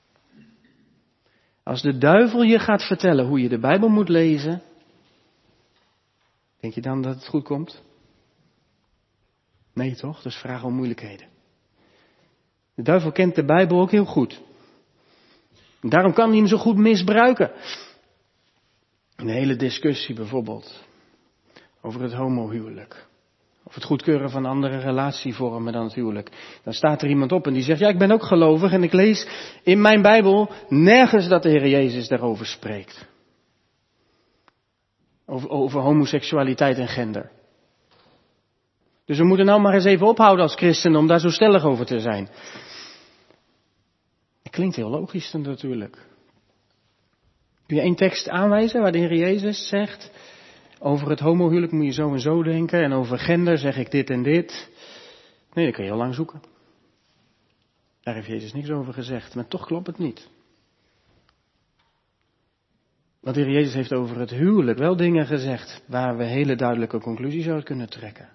Speaker 1: Als de duivel je gaat vertellen hoe je de Bijbel moet lezen, denk je dan dat het goed komt? Nee toch? Dus vraag om moeilijkheden. De duivel kent de Bijbel ook heel goed. En daarom kan hij hem zo goed misbruiken. Een hele discussie bijvoorbeeld over het homohuwelijk. Of het goedkeuren van andere relatievormen dan het huwelijk. Dan staat er iemand op en die zegt, ja, ik ben ook gelovig en ik lees in mijn Bijbel nergens dat de Heer Jezus daarover spreekt. Over homoseksualiteit en gender. Dus we moeten nou maar eens even ophouden als christenen om daar zo stellig over te zijn. Dat klinkt heel logisch natuurlijk. Kun je één tekst aanwijzen waar de Heer Jezus zegt, over het homohuwelijk moet je zo en zo denken. En over gender zeg ik dit en dit. Nee, dat kun je heel lang zoeken. Daar heeft Jezus niks over gezegd. Maar toch klopt het niet. Want de Heer Jezus heeft over het huwelijk wel dingen gezegd waar we hele duidelijke conclusies uit kunnen trekken.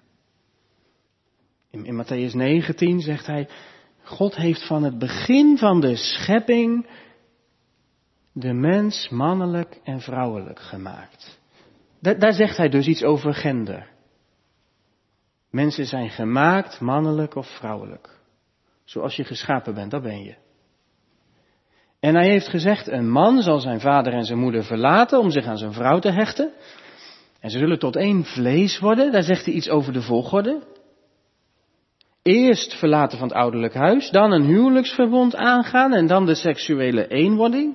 Speaker 1: In Matthäus 19 zegt hij, God heeft van het begin van de schepping de mens mannelijk en vrouwelijk gemaakt. Daar zegt hij dus iets over gender. Mensen zijn gemaakt, mannelijk of vrouwelijk. Zoals je geschapen bent, dat ben je. En hij heeft gezegd, een man zal zijn vader en zijn moeder verlaten om zich aan zijn vrouw te hechten. En ze zullen tot één vlees worden, daar zegt hij iets over de volgorde. Eerst verlaten van het ouderlijk huis, dan een huwelijksverbond aangaan en dan de seksuele eenwording.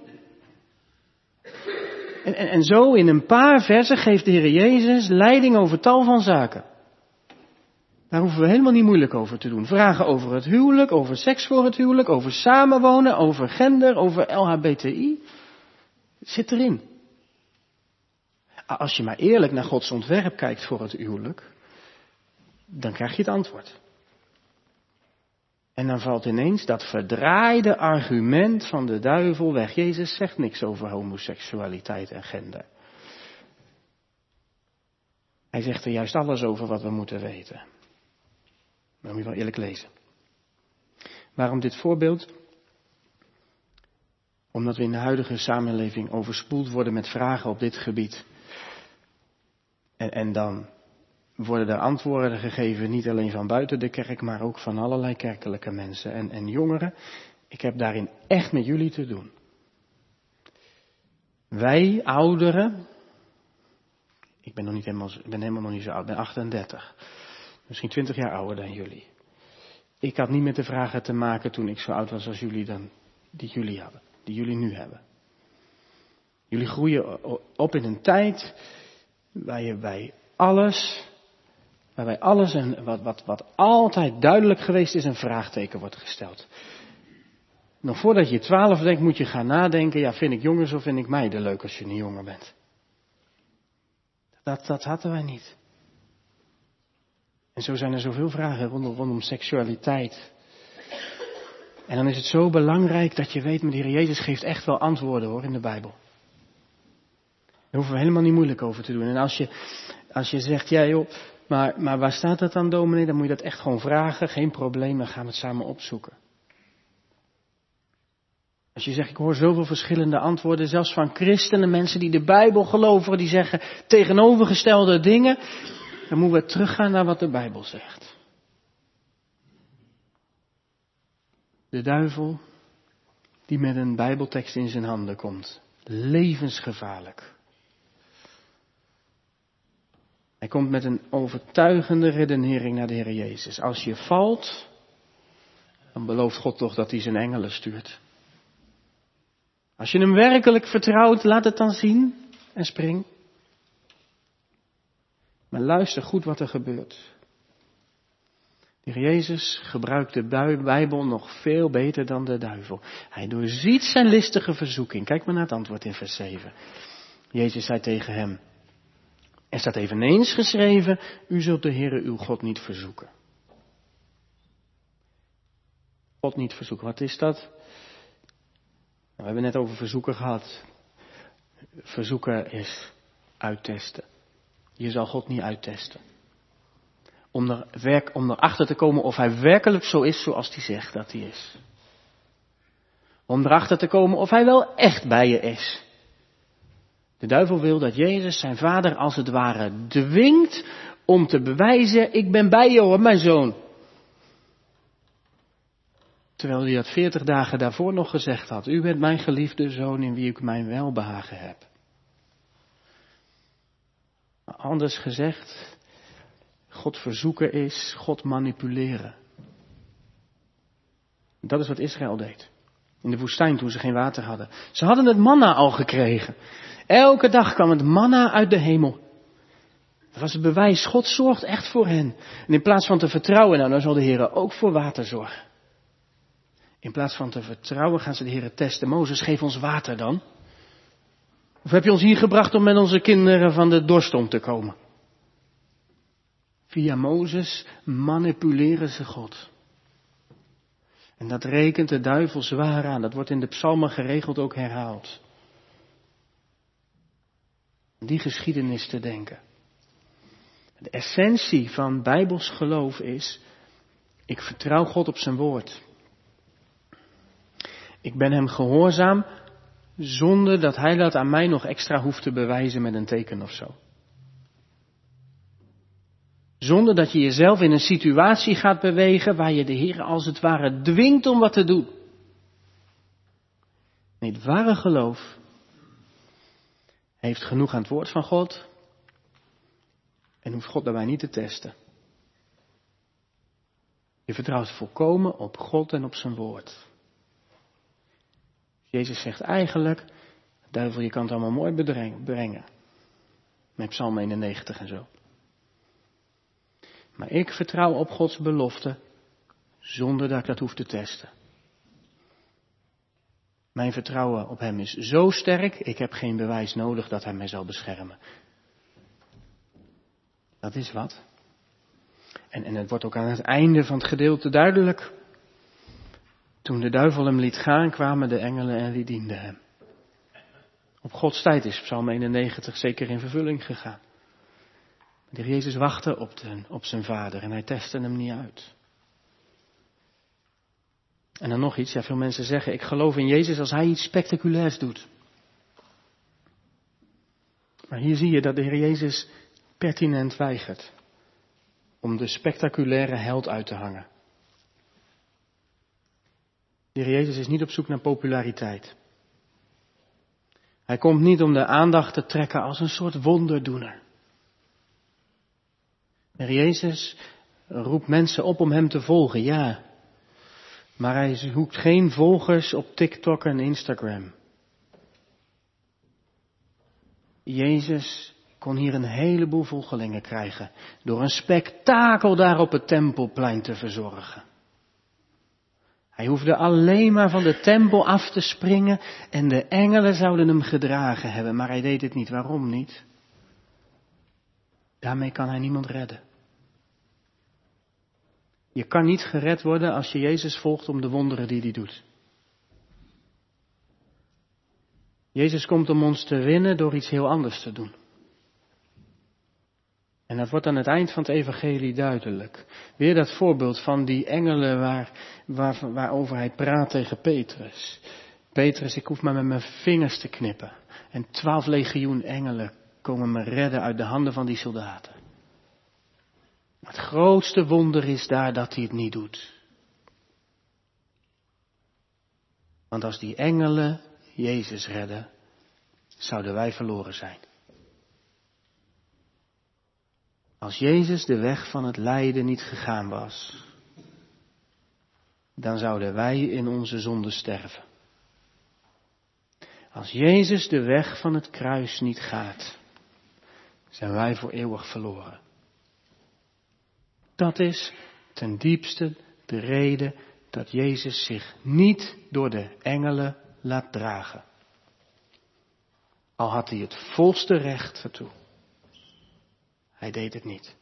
Speaker 1: En zo in een paar versen geeft de Heer Jezus leiding over tal van zaken. Daar hoeven we helemaal niet moeilijk over te doen. Vragen over het huwelijk, over seks voor het huwelijk, over samenwonen, over gender, over LHBTI. Het zit erin. Als je maar eerlijk naar Gods ontwerp kijkt voor het huwelijk, dan krijg je het antwoord. En dan valt ineens dat verdraaide argument van de duivel weg. Jezus zegt niks over homoseksualiteit en gender. Hij zegt er juist alles over wat we moeten weten. Maar moet je wel eerlijk lezen. Waarom dit voorbeeld? Omdat we in de huidige samenleving overspoeld worden met vragen op dit gebied. En dan worden er antwoorden gegeven, niet alleen van buiten de kerk, maar ook van allerlei kerkelijke mensen en jongeren. Ik heb daarin echt met jullie te doen. Wij ouderen, ik ben helemaal nog niet zo oud, ik ben 38. Misschien 20 jaar ouder dan jullie. Ik had niet met de vragen te maken toen ik zo oud was als jullie dan, die jullie hadden, die jullie nu hebben. Jullie groeien op in een tijd waarbij alles en wat altijd duidelijk geweest is, een vraagteken wordt gesteld. Nog voordat je 12 denkt, moet je gaan nadenken, ja, vind ik jongens of vind ik meiden leuk als je een jongen bent? Dat hadden wij niet. En zo zijn er zoveel vragen rondom seksualiteit. En dan is het zo belangrijk dat je weet, maar de Heer Jezus geeft echt wel antwoorden hoor in de Bijbel. Daar hoeven we helemaal niet moeilijk over te doen. En als je zegt, ja joh, maar waar staat dat dan, dominee? Dan moet je dat echt gewoon vragen, geen probleem, dan gaan we het samen opzoeken. Als je zegt, ik hoor zoveel verschillende antwoorden, zelfs van christenen, mensen die de Bijbel geloven, die zeggen tegenovergestelde dingen, dan moeten we teruggaan naar wat de Bijbel zegt. De duivel die met een Bijbeltekst in zijn handen komt, levensgevaarlijk. Hij komt met een overtuigende redenering naar de Heer Jezus. Als je valt, dan belooft God toch dat hij zijn engelen stuurt. Als je hem werkelijk vertrouwt, laat het dan zien en spring. Maar luister goed wat er gebeurt. De Heer Jezus gebruikt de Bijbel nog veel beter dan de duivel. Hij doorziet zijn listige verzoeking. Kijk maar naar het antwoord in vers 7. Jezus zei tegen hem: er staat eveneens geschreven, u zult de Heere uw God niet verzoeken. God niet verzoeken, wat is dat? We hebben net over verzoeken gehad. Verzoeken is uittesten. Je zal God niet uittesten. Om erachter te komen of hij werkelijk zo is zoals hij zegt dat hij is. Om erachter te komen of hij wel echt bij je is. De duivel wil dat Jezus zijn vader als het ware dwingt om te bewijzen, ik ben bij je hoor, mijn zoon. Terwijl hij dat 40 dagen daarvoor nog gezegd had, u bent mijn geliefde zoon in wie ik mijn welbehagen heb. Maar anders gezegd, God verzoeken is God manipuleren. Dat is wat Israël deed. In de woestijn toen ze geen water hadden. Ze hadden het manna al gekregen. Elke dag kwam het manna uit de hemel. Dat was het bewijs, God zorgt echt voor hen. En in plaats van te vertrouwen, nou dan zal de Heer ook voor water zorgen. In plaats van te vertrouwen gaan ze de Heer testen. Mozes, geef ons water dan. Of heb je ons hier gebracht om met onze kinderen van de dorst om te komen? Via Mozes manipuleren ze God. En dat rekent de duivel zwaar aan. Dat wordt in de psalmen geregeld ook herhaald. Die geschiedenis te denken. De essentie van Bijbels geloof is, ik vertrouw God op zijn woord. Ik ben hem gehoorzaam, zonder dat hij dat aan mij nog extra hoeft te bewijzen met een teken of zo. Zonder dat je jezelf in een situatie gaat bewegen waar je de Heer als het ware dwingt om wat te doen. Nee, het ware geloof heeft genoeg aan het woord van God en hoeft God daarbij niet te testen. Je vertrouwt volkomen op God en op zijn woord. Jezus zegt eigenlijk, duivel, je kan het allemaal mooi brengen. Met Psalm 91 en zo. Maar ik vertrouw op Gods belofte, zonder dat ik dat hoef te testen. Mijn vertrouwen op hem is zo sterk, ik heb geen bewijs nodig dat hij mij zal beschermen. Dat is wat. En het wordt ook aan het einde van het gedeelte duidelijk. Toen de duivel hem liet gaan, kwamen de engelen en die dienden hem. Op Gods tijd is Psalm 91 zeker in vervulling gegaan. De Heer Jezus wachtte op zijn vader en hij testte hem niet uit. En dan nog iets, ja, veel mensen zeggen, ik geloof in Jezus als hij iets spectaculairs doet. Maar hier zie je dat de Heer Jezus pertinent weigert om de spectaculaire held uit te hangen. De Heer Jezus is niet op zoek naar populariteit. Hij komt niet om de aandacht te trekken als een soort wonderdoener. De Heer Jezus roept mensen op om hem te volgen, ja. Maar hij zoekt geen volgers op TikTok en Instagram. Jezus kon hier een heleboel volgelingen krijgen door een spektakel daar op het Tempelplein te verzorgen. Hij hoefde alleen maar van de tempel af te springen en de engelen zouden hem gedragen hebben, maar hij deed het niet. Waarom niet? Daarmee kan hij niemand redden. Je kan niet gered worden als je Jezus volgt om de wonderen die hij doet. Jezus komt om ons te winnen door iets heel anders te doen. En dat wordt aan het eind van het evangelie duidelijk. Weer dat voorbeeld van die engelen waarover hij praat tegen Petrus. Petrus, ik hoef maar met mijn vingers te knippen. En 12 legioen engelen komen me redden uit de handen van die soldaten. Het grootste wonder is daar dat hij het niet doet. Want als die engelen Jezus redden, zouden wij verloren zijn. Als Jezus de weg van het lijden niet gegaan was, dan zouden wij in onze zonde sterven. Als Jezus de weg van het kruis niet gaat, zijn wij voor eeuwig verloren. Dat is ten diepste de reden dat Jezus zich niet door de engelen laat dragen. Al had hij het volste recht ertoe. Hij deed het niet.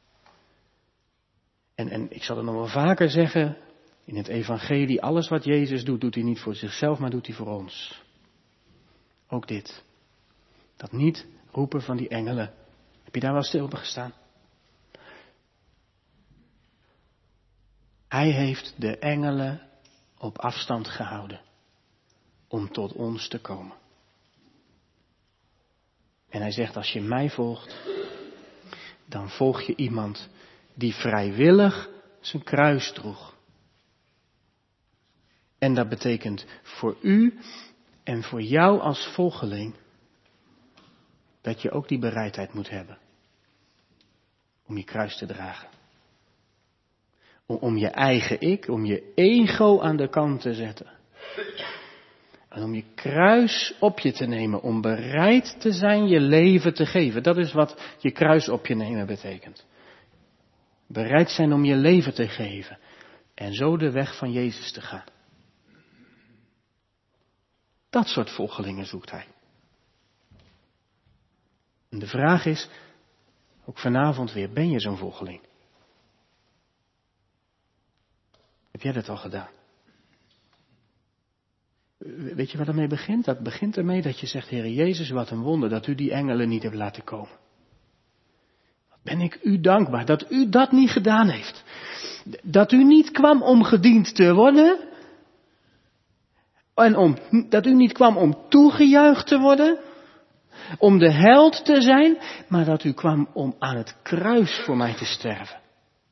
Speaker 1: En ik zal het nog wel vaker zeggen, in het evangelie, alles wat Jezus doet, doet hij niet voor zichzelf, maar doet hij voor ons. Ook dit. Dat niet roepen van die engelen. Heb je daar wel stil bij gestaan? Hij heeft de engelen op afstand gehouden om tot ons te komen. En hij zegt, als je mij volgt, dan volg je iemand die vrijwillig zijn kruis droeg. En dat betekent voor u en voor jou als volgeling dat je ook die bereidheid moet hebben om je kruis te dragen. Om je eigen ik, om je ego aan de kant te zetten. En om je kruis op je te nemen, om bereid te zijn je leven te geven. Dat is wat je kruis op je nemen betekent. Bereid zijn om je leven te geven. En zo de weg van Jezus te gaan. Dat soort volgelingen zoekt hij. En de vraag is, ook vanavond weer, ben je zo'n volgeling? Heb jij dat al gedaan? Weet je wat ermee begint? Dat begint ermee dat je zegt, Heere Jezus, wat een wonder dat u die engelen niet hebt laten komen. Wat ben ik u dankbaar dat u dat niet gedaan heeft. Dat u niet kwam om gediend te worden. En dat u niet kwam om toegejuicht te worden. Om de held te zijn. Maar dat u kwam om aan het kruis voor mij te sterven.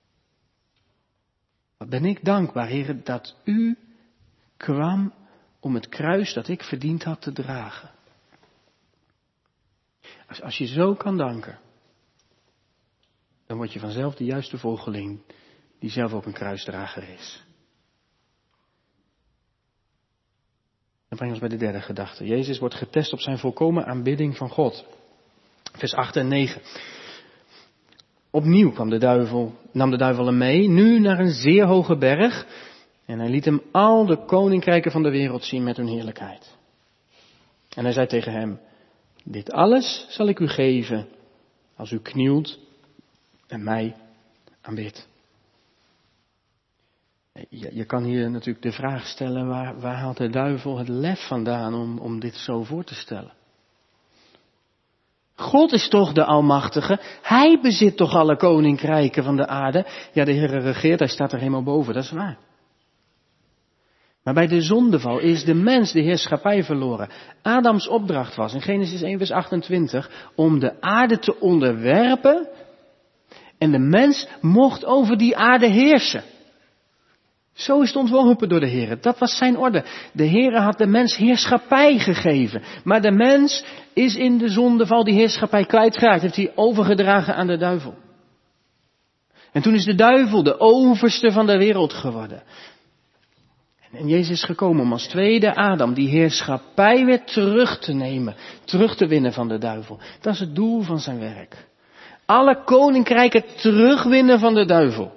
Speaker 1: Wat ben ik dankbaar, Heere, dat u kwam om het kruis dat ik verdiend had te dragen. Als je zo kan danken, dan word je vanzelf de juiste volgeling die zelf ook een kruisdrager is. Dan breng ons bij de derde gedachte. Jezus wordt getest op zijn volkomen aanbidding van God. Vers 8 en 9. Opnieuw nam de duivel hem mee, nu naar een zeer hoge berg. En hij liet hem al de koninkrijken van de wereld zien met hun heerlijkheid. En hij zei tegen hem, dit alles zal ik u geven als u knielt en mij aanbidt. Je kan hier natuurlijk de vraag stellen, waar haalt de duivel het lef vandaan om dit zo voor te stellen? God is toch de Almachtige, Hij bezit toch alle koninkrijken van de aarde. Ja, de Heer regeert, Hij staat er helemaal boven, dat is waar. Maar bij de zondeval is de mens de heerschappij verloren. Adams opdracht was in Genesis 1 vers 28 om de aarde te onderwerpen. En de mens mocht over die aarde heersen. Zo is het ontworpen door de Heer. Dat was zijn orde. De Heer had de mens heerschappij gegeven. Maar de mens is in de zondeval die heerschappij kwijtgeraakt. Heeft hij overgedragen aan de duivel. En toen is de duivel de overste van de wereld geworden. En Jezus is gekomen om als tweede Adam die heerschappij weer terug te nemen. Terug te winnen van de duivel. Dat is het doel van zijn werk. Alle koninkrijken terugwinnen van de duivel.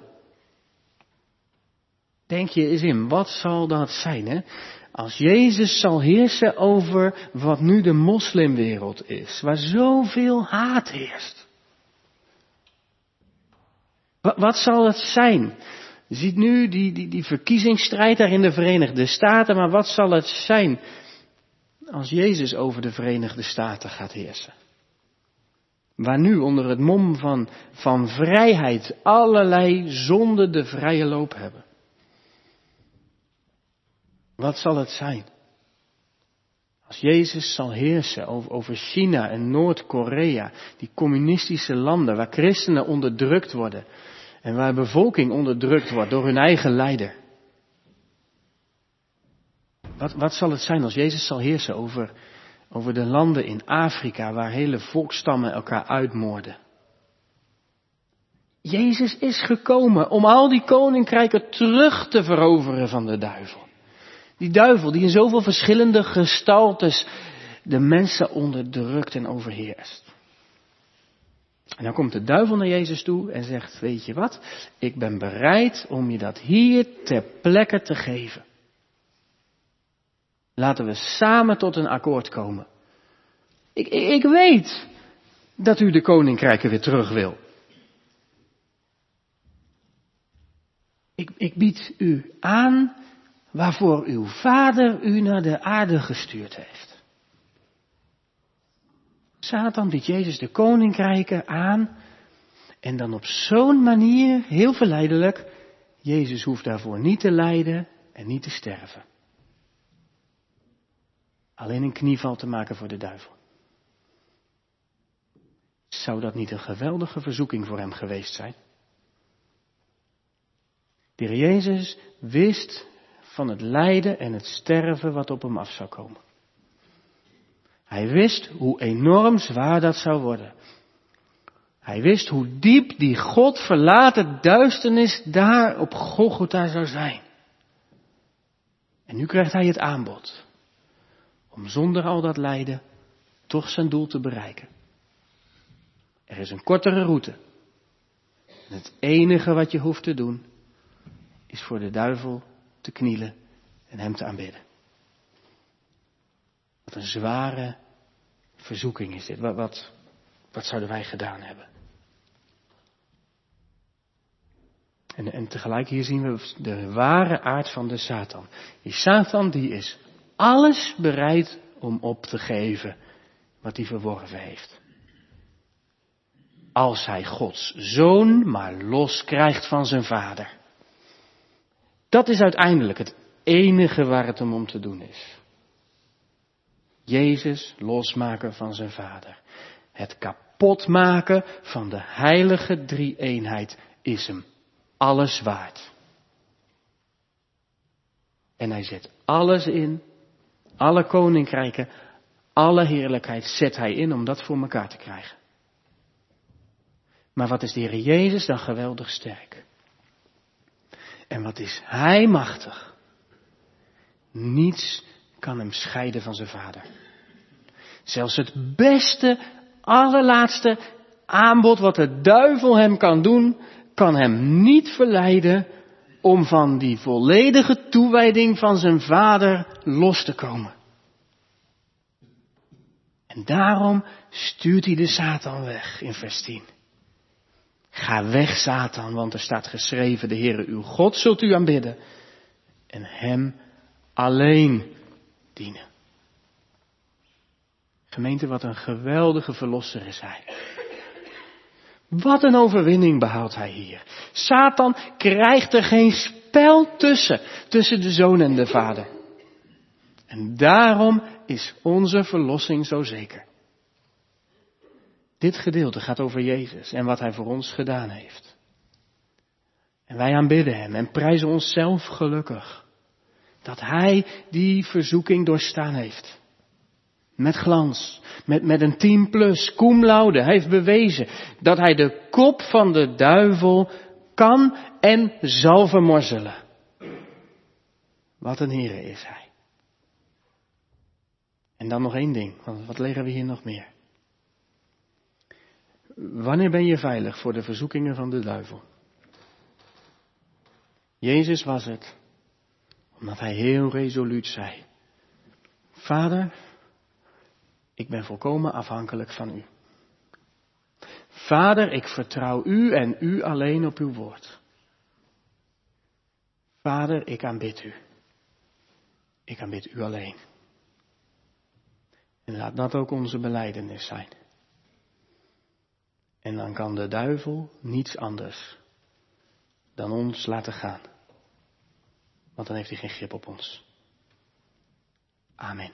Speaker 1: Denk je eens in, wat zal dat zijn, hè? Als Jezus zal heersen over wat nu de moslimwereld is. Waar zoveel haat heerst. Wat zal het zijn? Je ziet nu die verkiezingsstrijd daar in de Verenigde Staten, maar wat zal het zijn als Jezus over de Verenigde Staten gaat heersen? Waar nu onder het mom van vrijheid allerlei zonden de vrije loop hebben. Wat zal het zijn? Als Jezus zal heersen over China en Noord-Korea, die communistische landen waar christenen onderdrukt worden en waar bevolking onderdrukt wordt door hun eigen leider. Wat zal het zijn als Jezus zal heersen over de landen in Afrika waar hele volksstammen elkaar uitmoorden? Jezus is gekomen om al die koninkrijken terug te veroveren van de duivel. Die duivel die in zoveel verschillende gestaltes de mensen onderdrukt en overheerst. En dan komt de duivel naar Jezus toe en zegt, weet je wat, ik ben bereid om je dat hier ter plekke te geven. Laten we samen tot een akkoord komen. Ik weet dat u de koninkrijken weer terug wil. Ik bied u aan waarvoor uw vader u naar de aarde gestuurd heeft. Satan biedt Jezus de koninkrijken aan en dan op zo'n manier, heel verleidelijk, Jezus hoeft daarvoor niet te lijden en niet te sterven. Alleen een knieval te maken voor de duivel. Zou dat niet een geweldige verzoeking voor hem geweest zijn? De Heer Jezus wist van het lijden en het sterven wat op hem af zou komen. Hij wist hoe enorm zwaar dat zou worden. Hij wist hoe diep die God verlaten duisternis daar op Golgotha zou zijn. En nu krijgt hij het aanbod om zonder al dat lijden toch zijn doel te bereiken. Er is een kortere route. En het enige wat je hoeft te doen is voor de duivel te knielen en hem te aanbidden. Wat een zware verzoeking is dit. Wat zouden wij gedaan hebben? En tegelijk hier zien we de ware aard van de Satan. Die Satan die is alles bereid om op te geven wat hij verworven heeft. Als hij Gods zoon maar los krijgt van zijn vader. Dat is uiteindelijk het enige waar het hem om te doen is. Jezus losmaken van zijn vader. Het kapotmaken van de heilige drie-eenheid is hem alles waard. En hij zet alles in, alle koninkrijken, alle heerlijkheid zet hij in om dat voor elkaar te krijgen. Maar wat is de Heer Jezus dan geweldig sterk? En wat is hij machtig? Niets kan hem scheiden van zijn vader. Zelfs het beste, allerlaatste aanbod wat de duivel hem kan doen, kan hem niet verleiden om van die volledige toewijding van zijn vader los te komen. En daarom stuurt hij de Satan weg in vers 10. Ga weg, Satan, want er staat geschreven, de Heere uw God zult u aanbidden en hem alleen dienen. Gemeente, wat een geweldige verlosser is hij. Wat een overwinning behaalt hij hier. Satan krijgt er geen spel tussen de zoon en de vader. En daarom is onze verlossing zo zeker. Dit gedeelte gaat over Jezus en wat hij voor ons gedaan heeft. En wij aanbidden hem en prijzen onszelf gelukkig dat hij die verzoeking doorstaan heeft. Met glans, met een 10+, cum laude. Hij heeft bewezen dat hij de kop van de duivel kan en zal vermorzelen. Wat een Heere is hij. En dan nog één ding, want wat leren we hier nog meer? Wanneer ben je veilig voor de verzoekingen van de duivel? Jezus was het, omdat hij heel resoluut zei: Vader, ik ben volkomen afhankelijk van u. Vader, ik vertrouw u en u alleen op uw woord. Vader, ik aanbid u. Ik aanbid u alleen. En laat dat ook onze belijdenis zijn. En dan kan de duivel niets anders dan ons laten gaan. Want dan heeft hij geen grip op ons. Amen.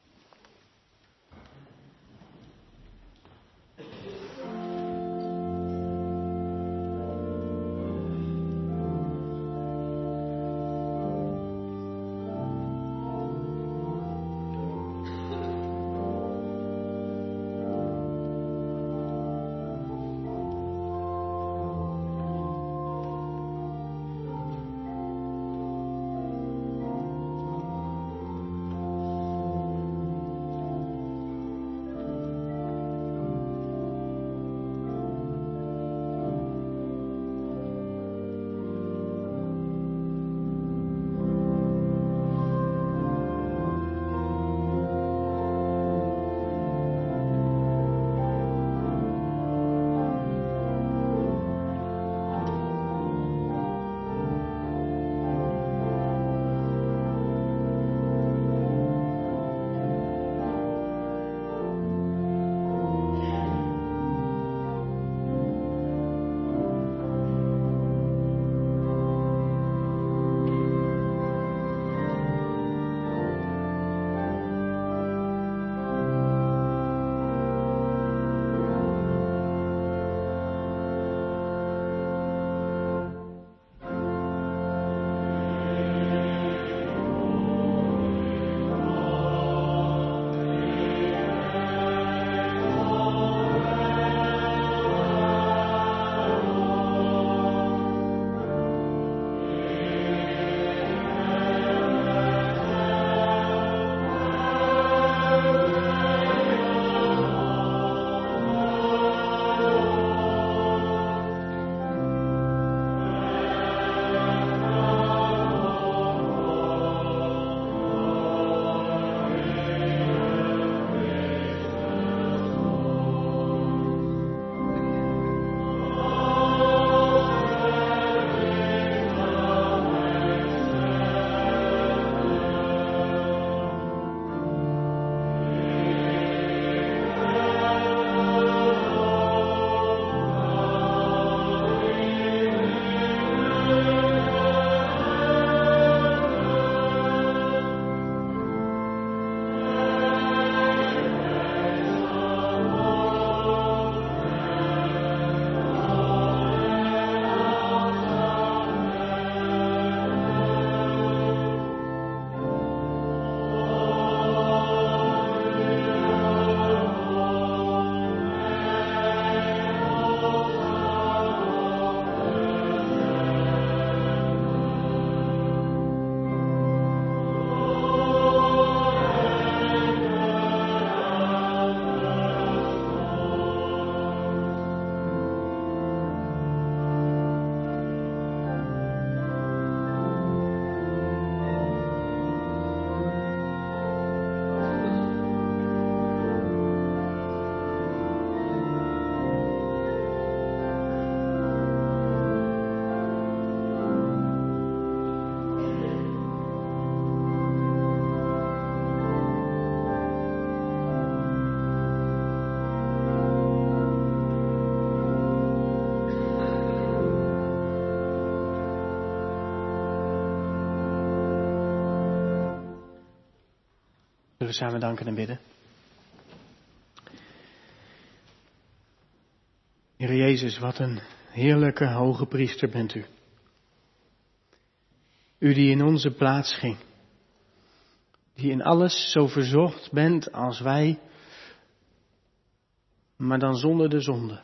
Speaker 1: Zullen we samen danken en bidden? Heer Jezus, wat een heerlijke hoge priester bent u. U die in onze plaats ging. Die in alles zo verzorgd bent als wij, maar dan zonder de zonde.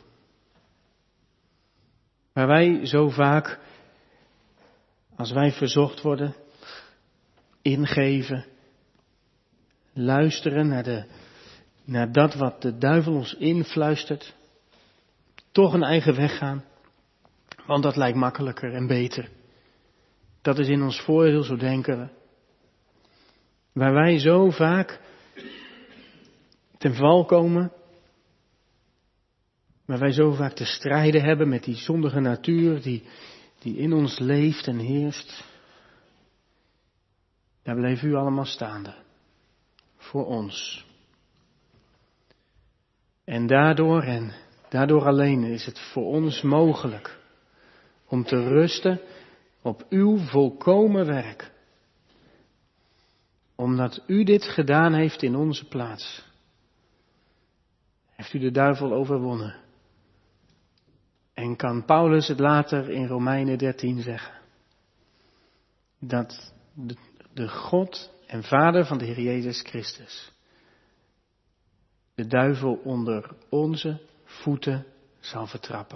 Speaker 1: Waar wij zo vaak, als wij verzocht worden, ingeven, luisteren naar dat wat de duivel ons influistert, toch een eigen weg gaan, want dat lijkt makkelijker en beter. Dat is in ons voordeel, zo denken we. Waar wij zo vaak ten val komen, waar wij zo vaak te strijden hebben met die zondige natuur die in ons leeft en heerst, daar bleef u allemaal staande. Voor ons. En daardoor alleen is het voor ons mogelijk om te rusten op uw volkomen werk. Omdat u dit gedaan heeft in onze plaats. Heeft u de duivel overwonnen. En kan Paulus het later in Romeinen 13 zeggen. Dat de God en Vader van de Heer Jezus Christus de duivel onder onze voeten zal vertrappen.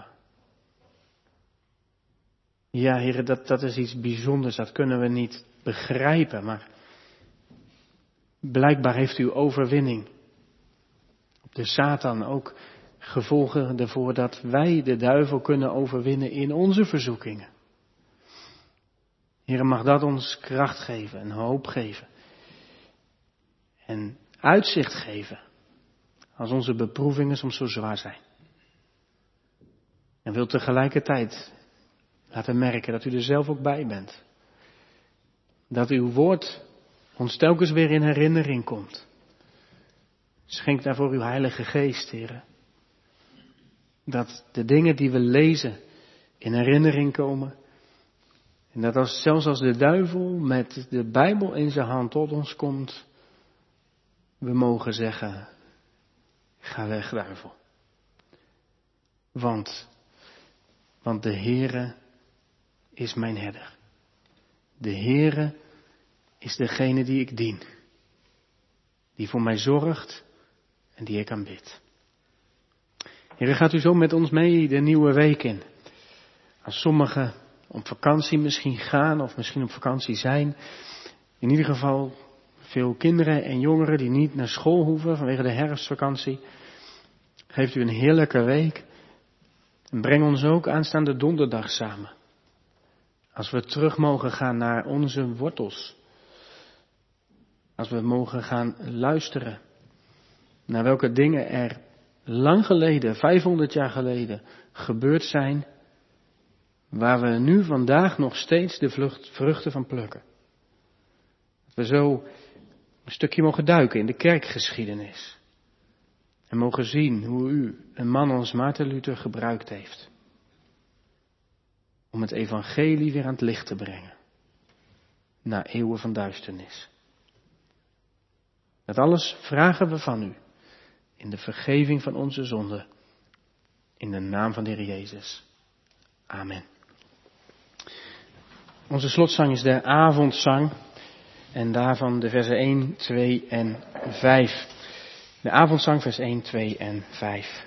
Speaker 1: Ja, heren, dat is iets bijzonders, dat kunnen we niet begrijpen, maar blijkbaar heeft uw overwinning op de Satan ook gevolgen ervoor dat wij de duivel kunnen overwinnen in onze verzoekingen. Heren, mag dat ons kracht geven en hoop geven en uitzicht geven als onze beproevingen soms zo zwaar zijn. En wil tegelijkertijd laten merken dat u er zelf ook bij bent. Dat uw woord ons telkens weer in herinnering komt. Schenk daarvoor uw Heilige Geest, Heere. Dat de dingen die we lezen in herinnering komen. En dat zelfs als de duivel met de Bijbel in zijn hand tot ons komt, we mogen zeggen, ga weg, duivel. Want de Heere is mijn herder. De Heere is degene die ik dien. Die voor mij zorgt en die ik aanbid. Heere, gaat u zo met ons mee de nieuwe week in. Als sommigen op vakantie misschien gaan of misschien op vakantie zijn. In ieder geval veel kinderen en jongeren die niet naar school hoeven vanwege de herfstvakantie. Geeft u een heerlijke week. En breng ons ook aanstaande donderdag samen. Als we terug mogen gaan naar onze wortels. Als we mogen gaan luisteren naar welke dingen er lang geleden, 500 jaar geleden, gebeurd zijn. Waar we nu vandaag nog steeds de vruchten van plukken. Dat we zo een stukje mogen duiken in de kerkgeschiedenis. En mogen zien hoe u een man als Maarten Luther gebruikt heeft. Om het evangelie weer aan het licht te brengen. Na eeuwen van duisternis. Dat alles vragen we van u. In de vergeving van onze zonden. In de naam van de Heer Jezus. Amen. Onze slotzang is de avondzang. En daarvan de versen 1, 2 en 5. De avondzang vers 1, 2 en 5.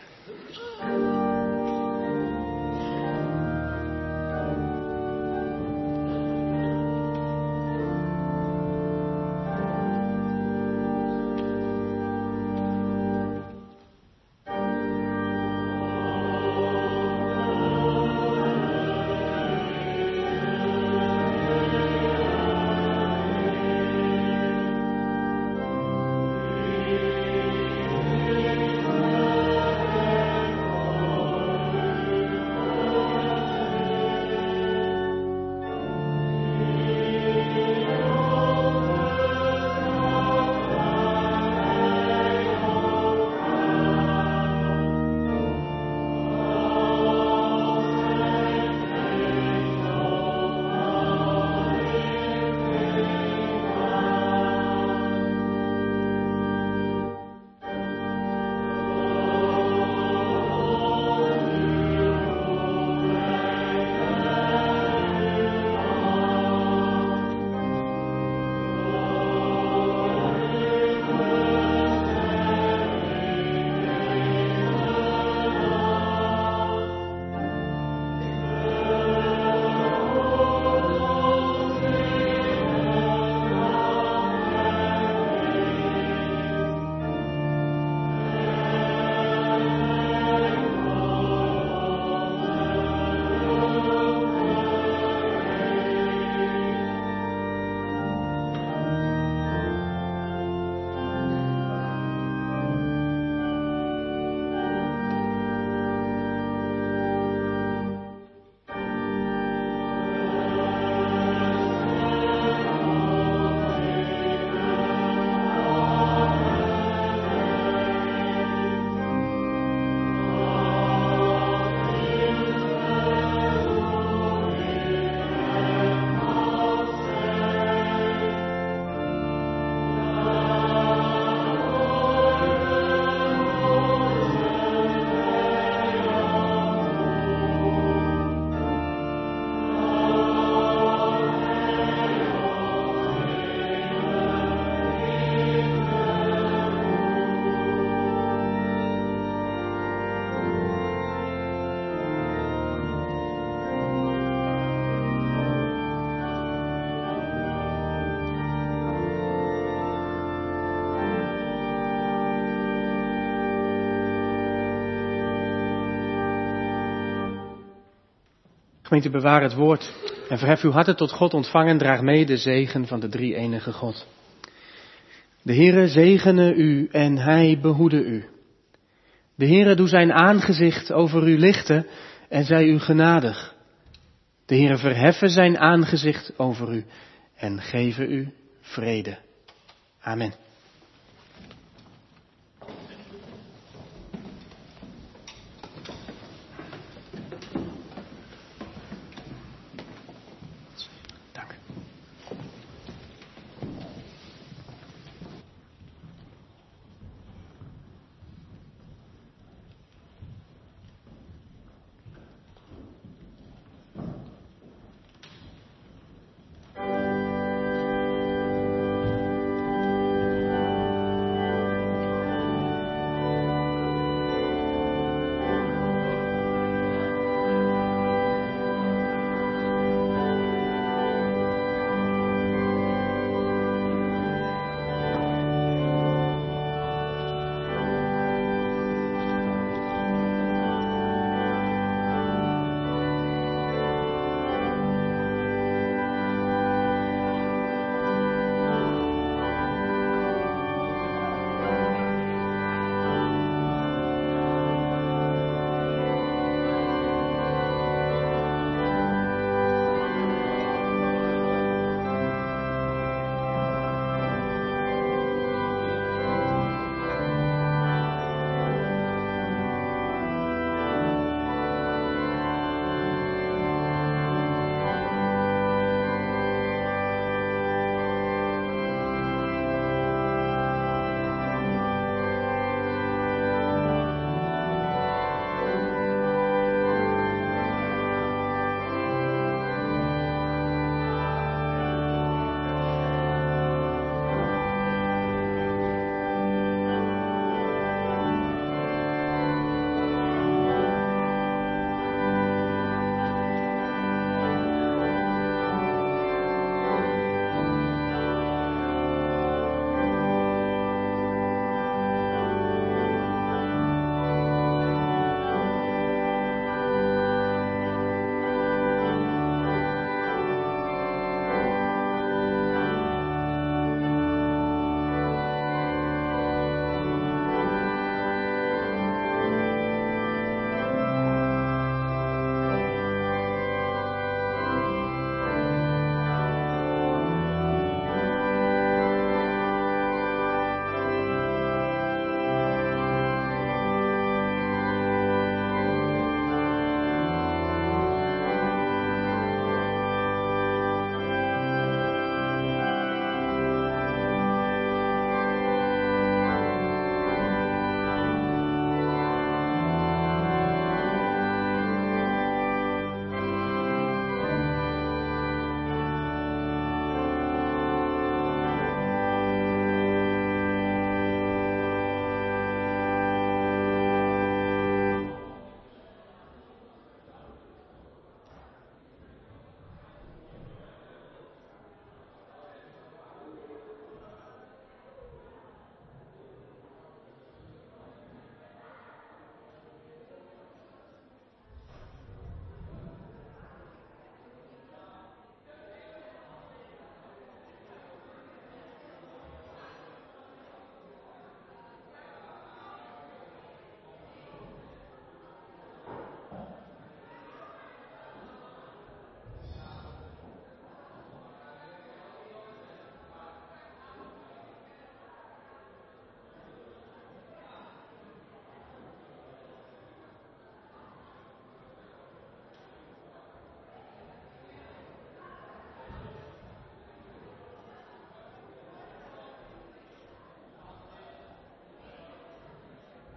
Speaker 1: Gemeente, bewaar het woord en verhef uw harten tot God, ontvang en draag mee de zegen van de drie-enige God. De Heere zegene u en hij behoede u. De Heere doe zijn aangezicht over u lichten en zij u genadig. De Heere verheffe zijn aangezicht over u en geven u vrede. Amen.